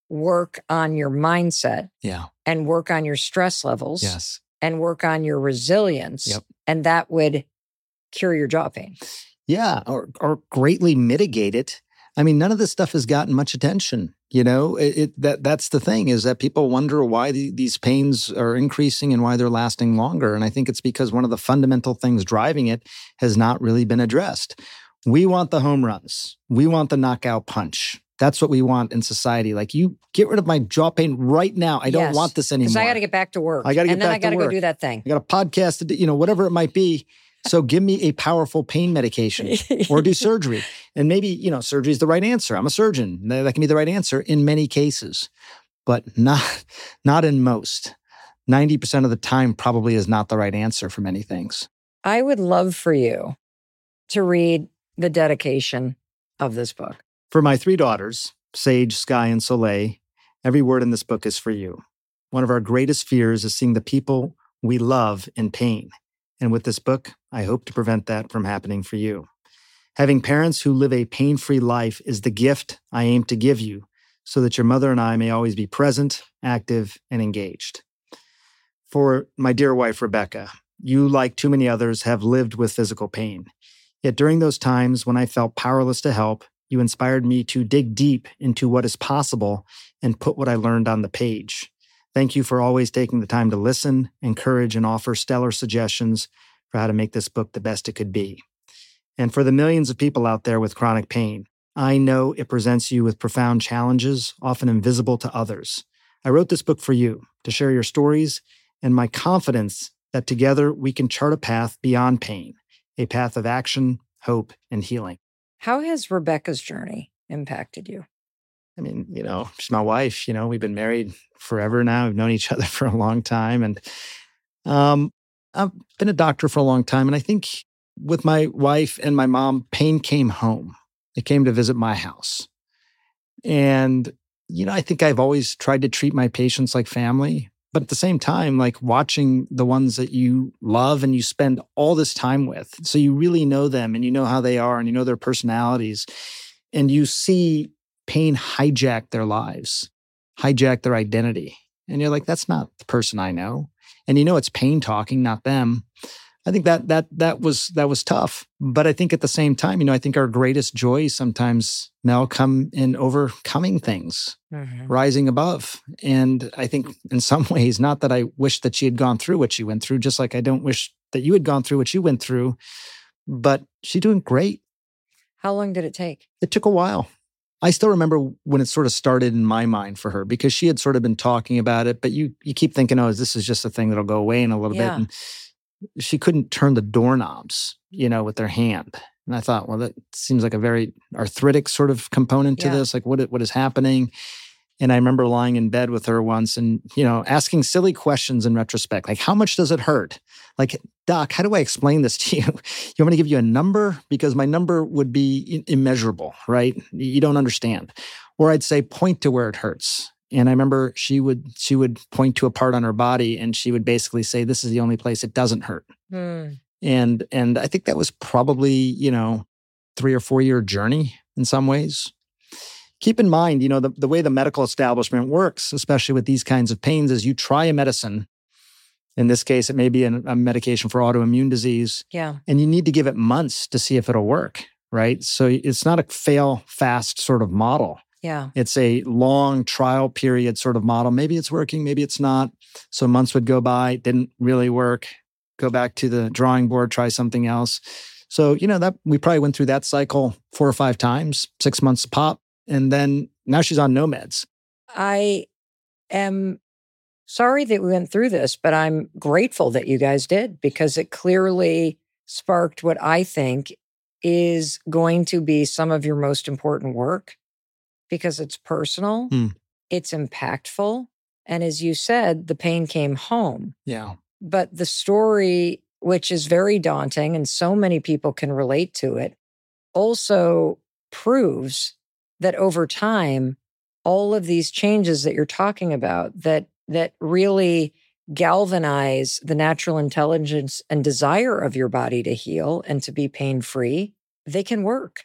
work on your mindset Yeah. and work on your stress levels Yes. and work on your resilience. Yep. And that would cure your jaw pain. Yeah, or or greatly mitigate it. I mean, none of this stuff has gotten much attention. You know, it, it that that's the thing, is that people wonder why the, these pains are increasing and why they're lasting longer. And I think it's because one of the fundamental things driving it has not really been addressed. We want the home runs. We want the knockout punch. That's what we want in society. Like, you get rid of my jaw pain right now. I don't Yes, want this anymore. Because I got to get back to work. I got to get and then back I got to to go work. do that thing. I got a podcast to do, you know, whatever it might be. So give me a powerful pain medication or do surgery. And maybe, you know, surgery is the right answer. I'm a surgeon. That can be the right answer in many cases, but not, not in most. ninety percent of the time probably is not the right answer for many things. I would love for you to read the dedication of this book. For my three daughters, Sage, Sky, and Soleil, every word in this book is for you. One of our greatest fears is seeing the people we love in pain. And with this book, I hope to prevent that from happening for you. Having parents who live a pain-free life is the gift I aim to give you, so that your mother and I may always be present, active, and engaged. For my dear wife, Rebecca, you, like too many others, have lived with physical pain. Yet during those times when I felt powerless to help, you inspired me to dig deep into what is possible and put what I learned on the page. Thank you for always taking the time to listen, encourage, and offer stellar suggestions for how to make this book the best it could be. And for the millions of people out there with chronic pain, I know it presents you with profound challenges, often invisible to others. I wrote this book for you, to share your stories and my confidence that together we can chart a path beyond pain, a path of action, hope, and healing. How has Rebecca's journey impacted you? I mean, you know, she's my wife. You know, we've been married forever now. We've known each other for a long time. And um, I've been a doctor for a long time. And I think with my wife and my mom, pain came home. It came to visit my house. And, you know, I think I've always tried to treat my patients like family. But at the same time, like watching the ones that you love and you spend all this time with. So you really know them and you know how they are and you know their personalities. And you see pain hijack their lives, hijack their identity. And you're like, that's not the person I know. And you know it's pain talking, not them. I think that that that was that was tough. But I think at the same time, you know, I think our greatest joys sometimes now come in overcoming things, mm-hmm. rising above. And I think in some ways, not that I wish that she had gone through what she went through, just like I don't wish that you had gone through what you went through, but she's doing great. How long did it take? It took a while. I still remember when it sort of started in my mind for her, because she had sort of been talking about it, but you you keep thinking, oh, this is just a thing that'll go away in a little yeah. bit. And she couldn't turn the doorknobs, you know, with her hand. And I thought, well, that seems like a very arthritic sort of component to yeah. this. Like, what what is happening? And I remember lying in bed with her once and, you know, asking silly questions in retrospect, like, how much does it hurt? Like, doc, how do I explain this to you? You want me to give you a number? Because my number would be immeasurable, right? You don't understand. Or I'd say, point to where it hurts. And I remember she would she would point to a part on her body and she would basically say, this is the only place it doesn't hurt. Mm. And and I think that was probably, you know, three or four year journey in some ways. Keep in mind, you know, the, the way the medical establishment works, especially with these kinds of pains, is you try a medicine. In this case, it may be an, a medication for autoimmune disease. Yeah. And you need to give it months to see if it'll work, right? So it's not a fail fast sort of model. Yeah. It's a long trial period sort of model. Maybe it's working, maybe it's not. So months would go by, didn't really work. Go back to the drawing board, try something else. So, you know, that we probably went through that cycle four or five times, six months a pop. And then now she's on no meds. I am sorry that we went through this, but I'm grateful that you guys did, because it clearly sparked what I think is going to be some of your most important work, because it's personal, mm. it's impactful. And as you said, the pain came home. Yeah. But the story, which is very daunting and so many people can relate to it, also proves that over time, all of these changes that you're talking about that that really galvanize the natural intelligence and desire of your body to heal and to be pain-free, they can work.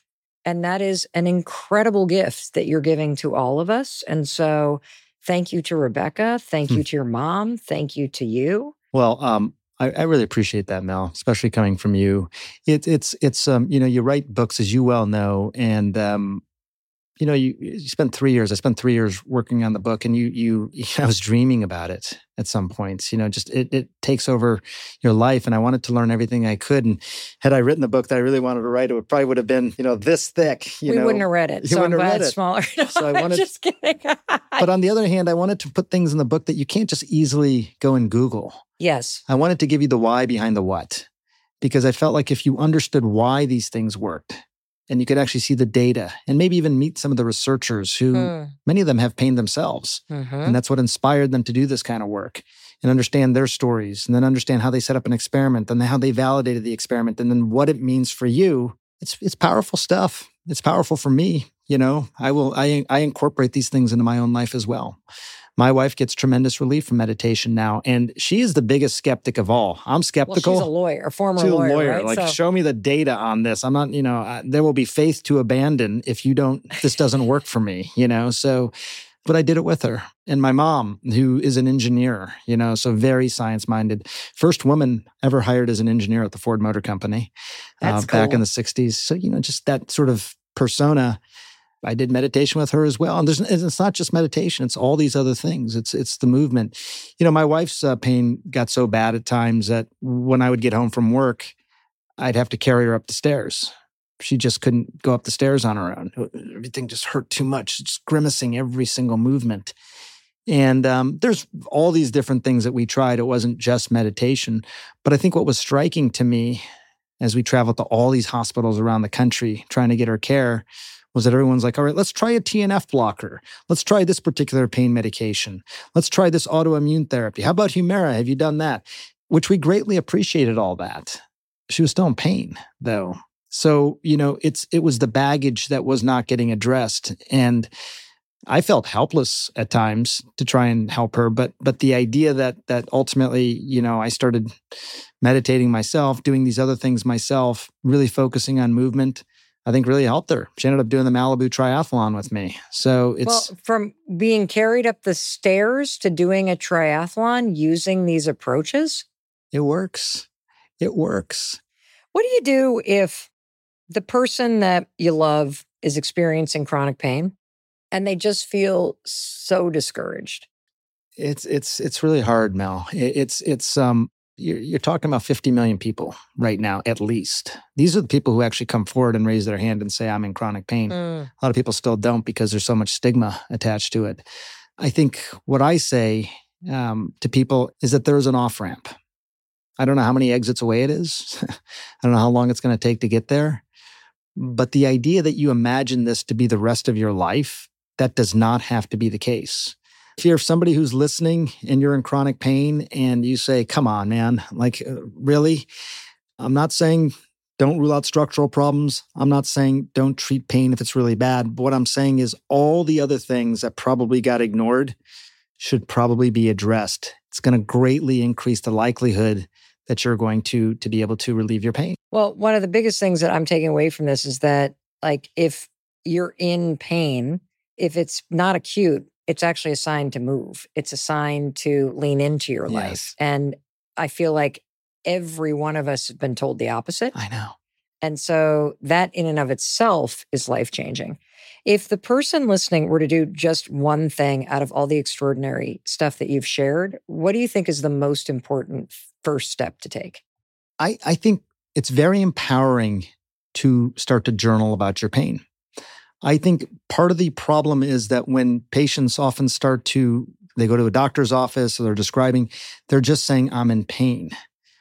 And that is an incredible gift that you're giving to all of us. And so thank you to Rebecca. Thank you to your mom. Thank you to you. Well, um, I, I really appreciate that, Mel, especially coming from you. It, it's, it's, um, you know, you write books, as you well know, and, um, you know, you, you spent three years, I spent three years working on the book, and you, you, I was dreaming about it at some points, you know, just it, it takes over your life. And I wanted to learn everything I could. And had I written the book that I really wanted to write, it probably would have been, you know, this thick, you we know. wouldn't have read it. You So I'm wouldn't have glad read it's it. smaller. No, So I wanted, just kidding. but on the other hand, I wanted to put things in the book that you can't just easily go and Google. Yes. I wanted to give you the why behind the what, because I felt like if you understood why these things worked, and you could actually see the data and maybe even meet some of the researchers who, mm. many of them have pain themselves. Mm-hmm. And that's what inspired them to do this kind of work, and understand their stories, and then understand how they set up an experiment, and how they validated the experiment, and then what it means for you. It's it's powerful stuff. It's powerful for me. You know, I will I I incorporate these things into my own life as well. My wife gets tremendous relief from meditation now, and she is the biggest skeptic of all. I'm skeptical. Well, she's a lawyer, a former she's lawyer, a lawyer. Right? Like, so. Show me the data on this. I'm not, you know, I, there will be faith to abandon if you don't, this doesn't work for me, you know? So, but I did it with her. And my mom, who is an engineer, you know, so very science-minded. First woman ever hired as an engineer at the Ford Motor Company That's uh, cool. back in the sixties. So, you know, just that sort of persona. I did meditation with her as well. And there's, it's not just meditation. It's all these other things. It's it's the movement. You know, my wife's uh, pain got so bad at times that when I would get home from work, I'd have to carry her up the stairs. She just couldn't go up the stairs on her own. Everything just hurt too much, just grimacing every single movement. And um, there's all these different things that we tried. It wasn't just meditation. But I think what was striking to me as we traveled to all these hospitals around the country trying to get her care was that everyone's like, all right, let's try a T N F blocker. Let's try this particular pain medication. Let's try this autoimmune therapy. How about Humira? Have you done that? Which we greatly appreciated all that. She was still in pain, though. So, you know, it's it was the baggage that was not getting addressed. And I felt helpless at times to try and help her. But but the idea that that ultimately, you know, I started meditating myself, doing these other things myself, really focusing on movement, I think really helped her. She ended up doing the Malibu Triathlon with me. So it's... Well, from being carried up the stairs to doing a triathlon using these approaches? It works. It works. What do you do if the person that you love is experiencing chronic pain and they just feel so discouraged? It's it's it's really hard, Mel. It, it's it's um you're, you're talking about fifty million people right now, at least. These are the people who actually come forward and raise their hand and say, I'm in chronic pain. Mm. A lot of people still don't because there's so much stigma attached to it. I think what I say um, to people is that there's an off-ramp. I don't know how many exits away it is. I don't know how long it's going to take to get there. But the idea that you imagine this to be the rest of your life, that does not have to be the case. If you're somebody who's listening and you're in chronic pain and you say, come on, man, like, uh, really? I'm not saying don't rule out structural problems. I'm not saying don't treat pain if it's really bad. But what I'm saying is all the other things that probably got ignored should probably be addressed. It's going to greatly increase the likelihood that you're going to, to be able to relieve your pain. Well, one of the biggest things that I'm taking away from this is that, like, if you're in pain, if it's not acute, it's actually a sign to move. It's a sign to lean into your life. Yes. And I feel like every one of us has been told the opposite. I know. And so that in and of itself is life-changing. If the person listening were to do just one thing out of all the extraordinary stuff that you've shared, what do you think is the most important first step to take? I, I think it's very empowering to start to journal about your pain. I think part of the problem is that when patients often start to, they go to a doctor's office or they're describing, they're just saying, I'm in pain.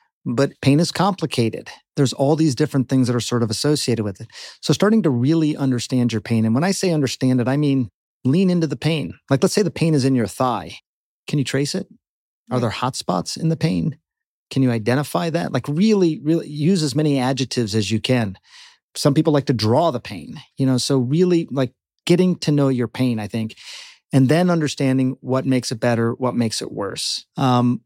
But pain is complicated. There's all these different things that are sort of associated with it. So starting to really understand your pain. And when I say understand it, I mean lean into the pain. Like, let's say the pain is in your thigh. Can you trace it? Are there hot spots in the pain? Can you identify that? Like really, really use as many adjectives as you can. Some people like to draw the pain, you know, so really like getting to know your pain, I think, and then understanding what makes it better, what makes it worse. Um,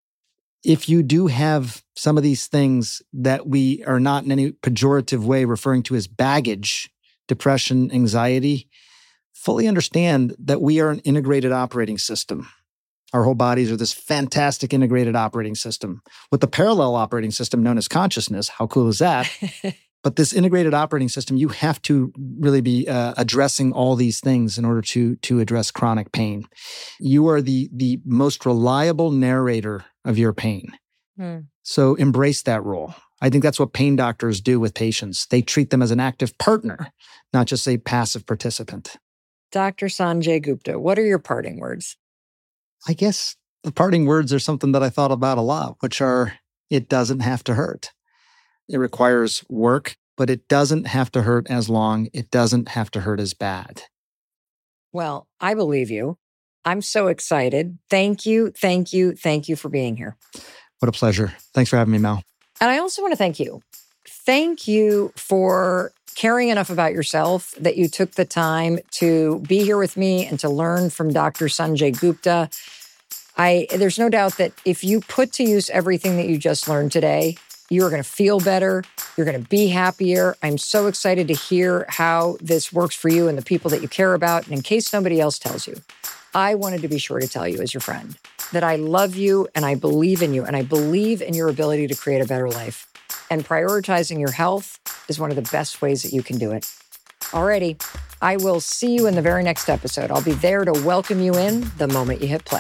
if you do have some of these things that we are not in any pejorative way referring to as baggage depression, anxiety, fully understand that we are an integrated operating system. Our whole bodies are this fantastic integrated operating system with the parallel operating system known as consciousness. How cool is that? But this integrated operating system, you have to really be uh, addressing all these things in order to, to address chronic pain. You are the, the most reliable narrator of your pain. Hmm. So embrace that role. I think that's what pain doctors do with patients. They treat them as an active partner, not just a passive participant. Doctor Sanjay Gupta, what are your parting words? I guess the parting words are something that I thought about a lot, which are, it doesn't have to hurt. It requires work, but it doesn't have to hurt as long. It doesn't have to hurt as bad. Well, I believe you. I'm so excited. Thank you, thank you, thank you for being here. What a pleasure. Thanks for having me, Mel. And I also want to thank you. Thank you for caring enough about yourself that you took the time to be here with me and to learn from Doctor Sanjay Gupta. I, there's no doubt that if you put to use everything that you just learned today, you're going to feel better. You're going to be happier. I'm so excited to hear how this works for you and the people that you care about. And in case nobody else tells you, I wanted to be sure to tell you as your friend that I love you and I believe in you and I believe in your ability to create a better life. And prioritizing your health is one of the best ways that you can do it. Alrighty, I will see you in the very next episode. I'll be there to welcome you in the moment you hit play.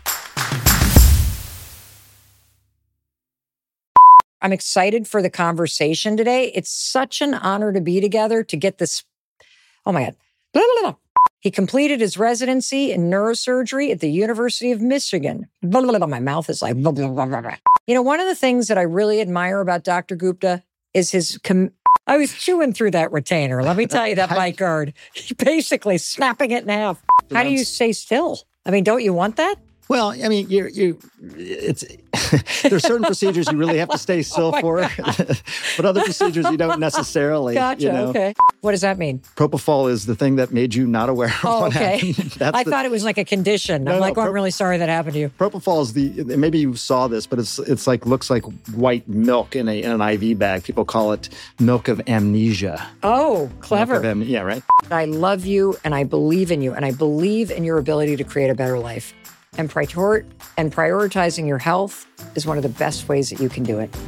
I'm excited for the conversation today. It's such an honor to be together to get this. Oh my God. Blah, blah, blah. He completed his residency in neurosurgery at the University of Michigan. Blah, blah, blah. My mouth is like, blah, blah, blah, blah. You know, one of the things that I really admire about Doctor Gupta is his, com- I was chewing through that retainer. Let me tell you, that bite guard, basically snapping it in half. How do you stay still? I mean, don't you want that? Well, I mean, you you it's there's certain procedures you really have to stay still oh for, but other procedures you don't necessarily. Gotcha. You know? Okay. What does that mean? Propofol is the thing that made you not aware of oh, what okay. happened. That's I the, thought it was like a condition. No, I'm like, no, oh, pro- I'm really sorry that happened to you. Propofol is the maybe you saw this, but it's it's like looks like white milk in a in an I V bag. People call it milk of amnesia. Oh, clever. Milk of am- yeah, right. I love you and I believe in you and I believe in your ability to create a better life. And, prior- and prioritizing your health is one of the best ways that you can do it.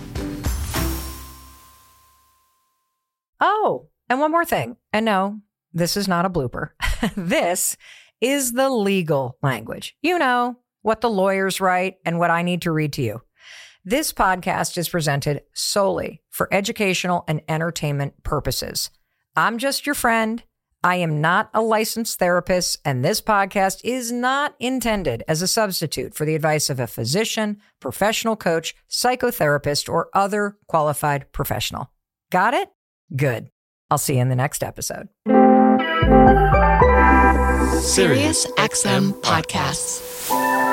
Oh, and one more thing. And no, this is not a blooper. This is the legal language. You know, what the lawyers write and what I need to read to you. This podcast is presented solely for educational and entertainment purposes. I'm just your friend. I am not a licensed therapist, and this podcast is not intended as a substitute for the advice of a physician, professional coach, psychotherapist, or other qualified professional. Got it? Good. I'll see you in the next episode. Sirius X M Podcasts.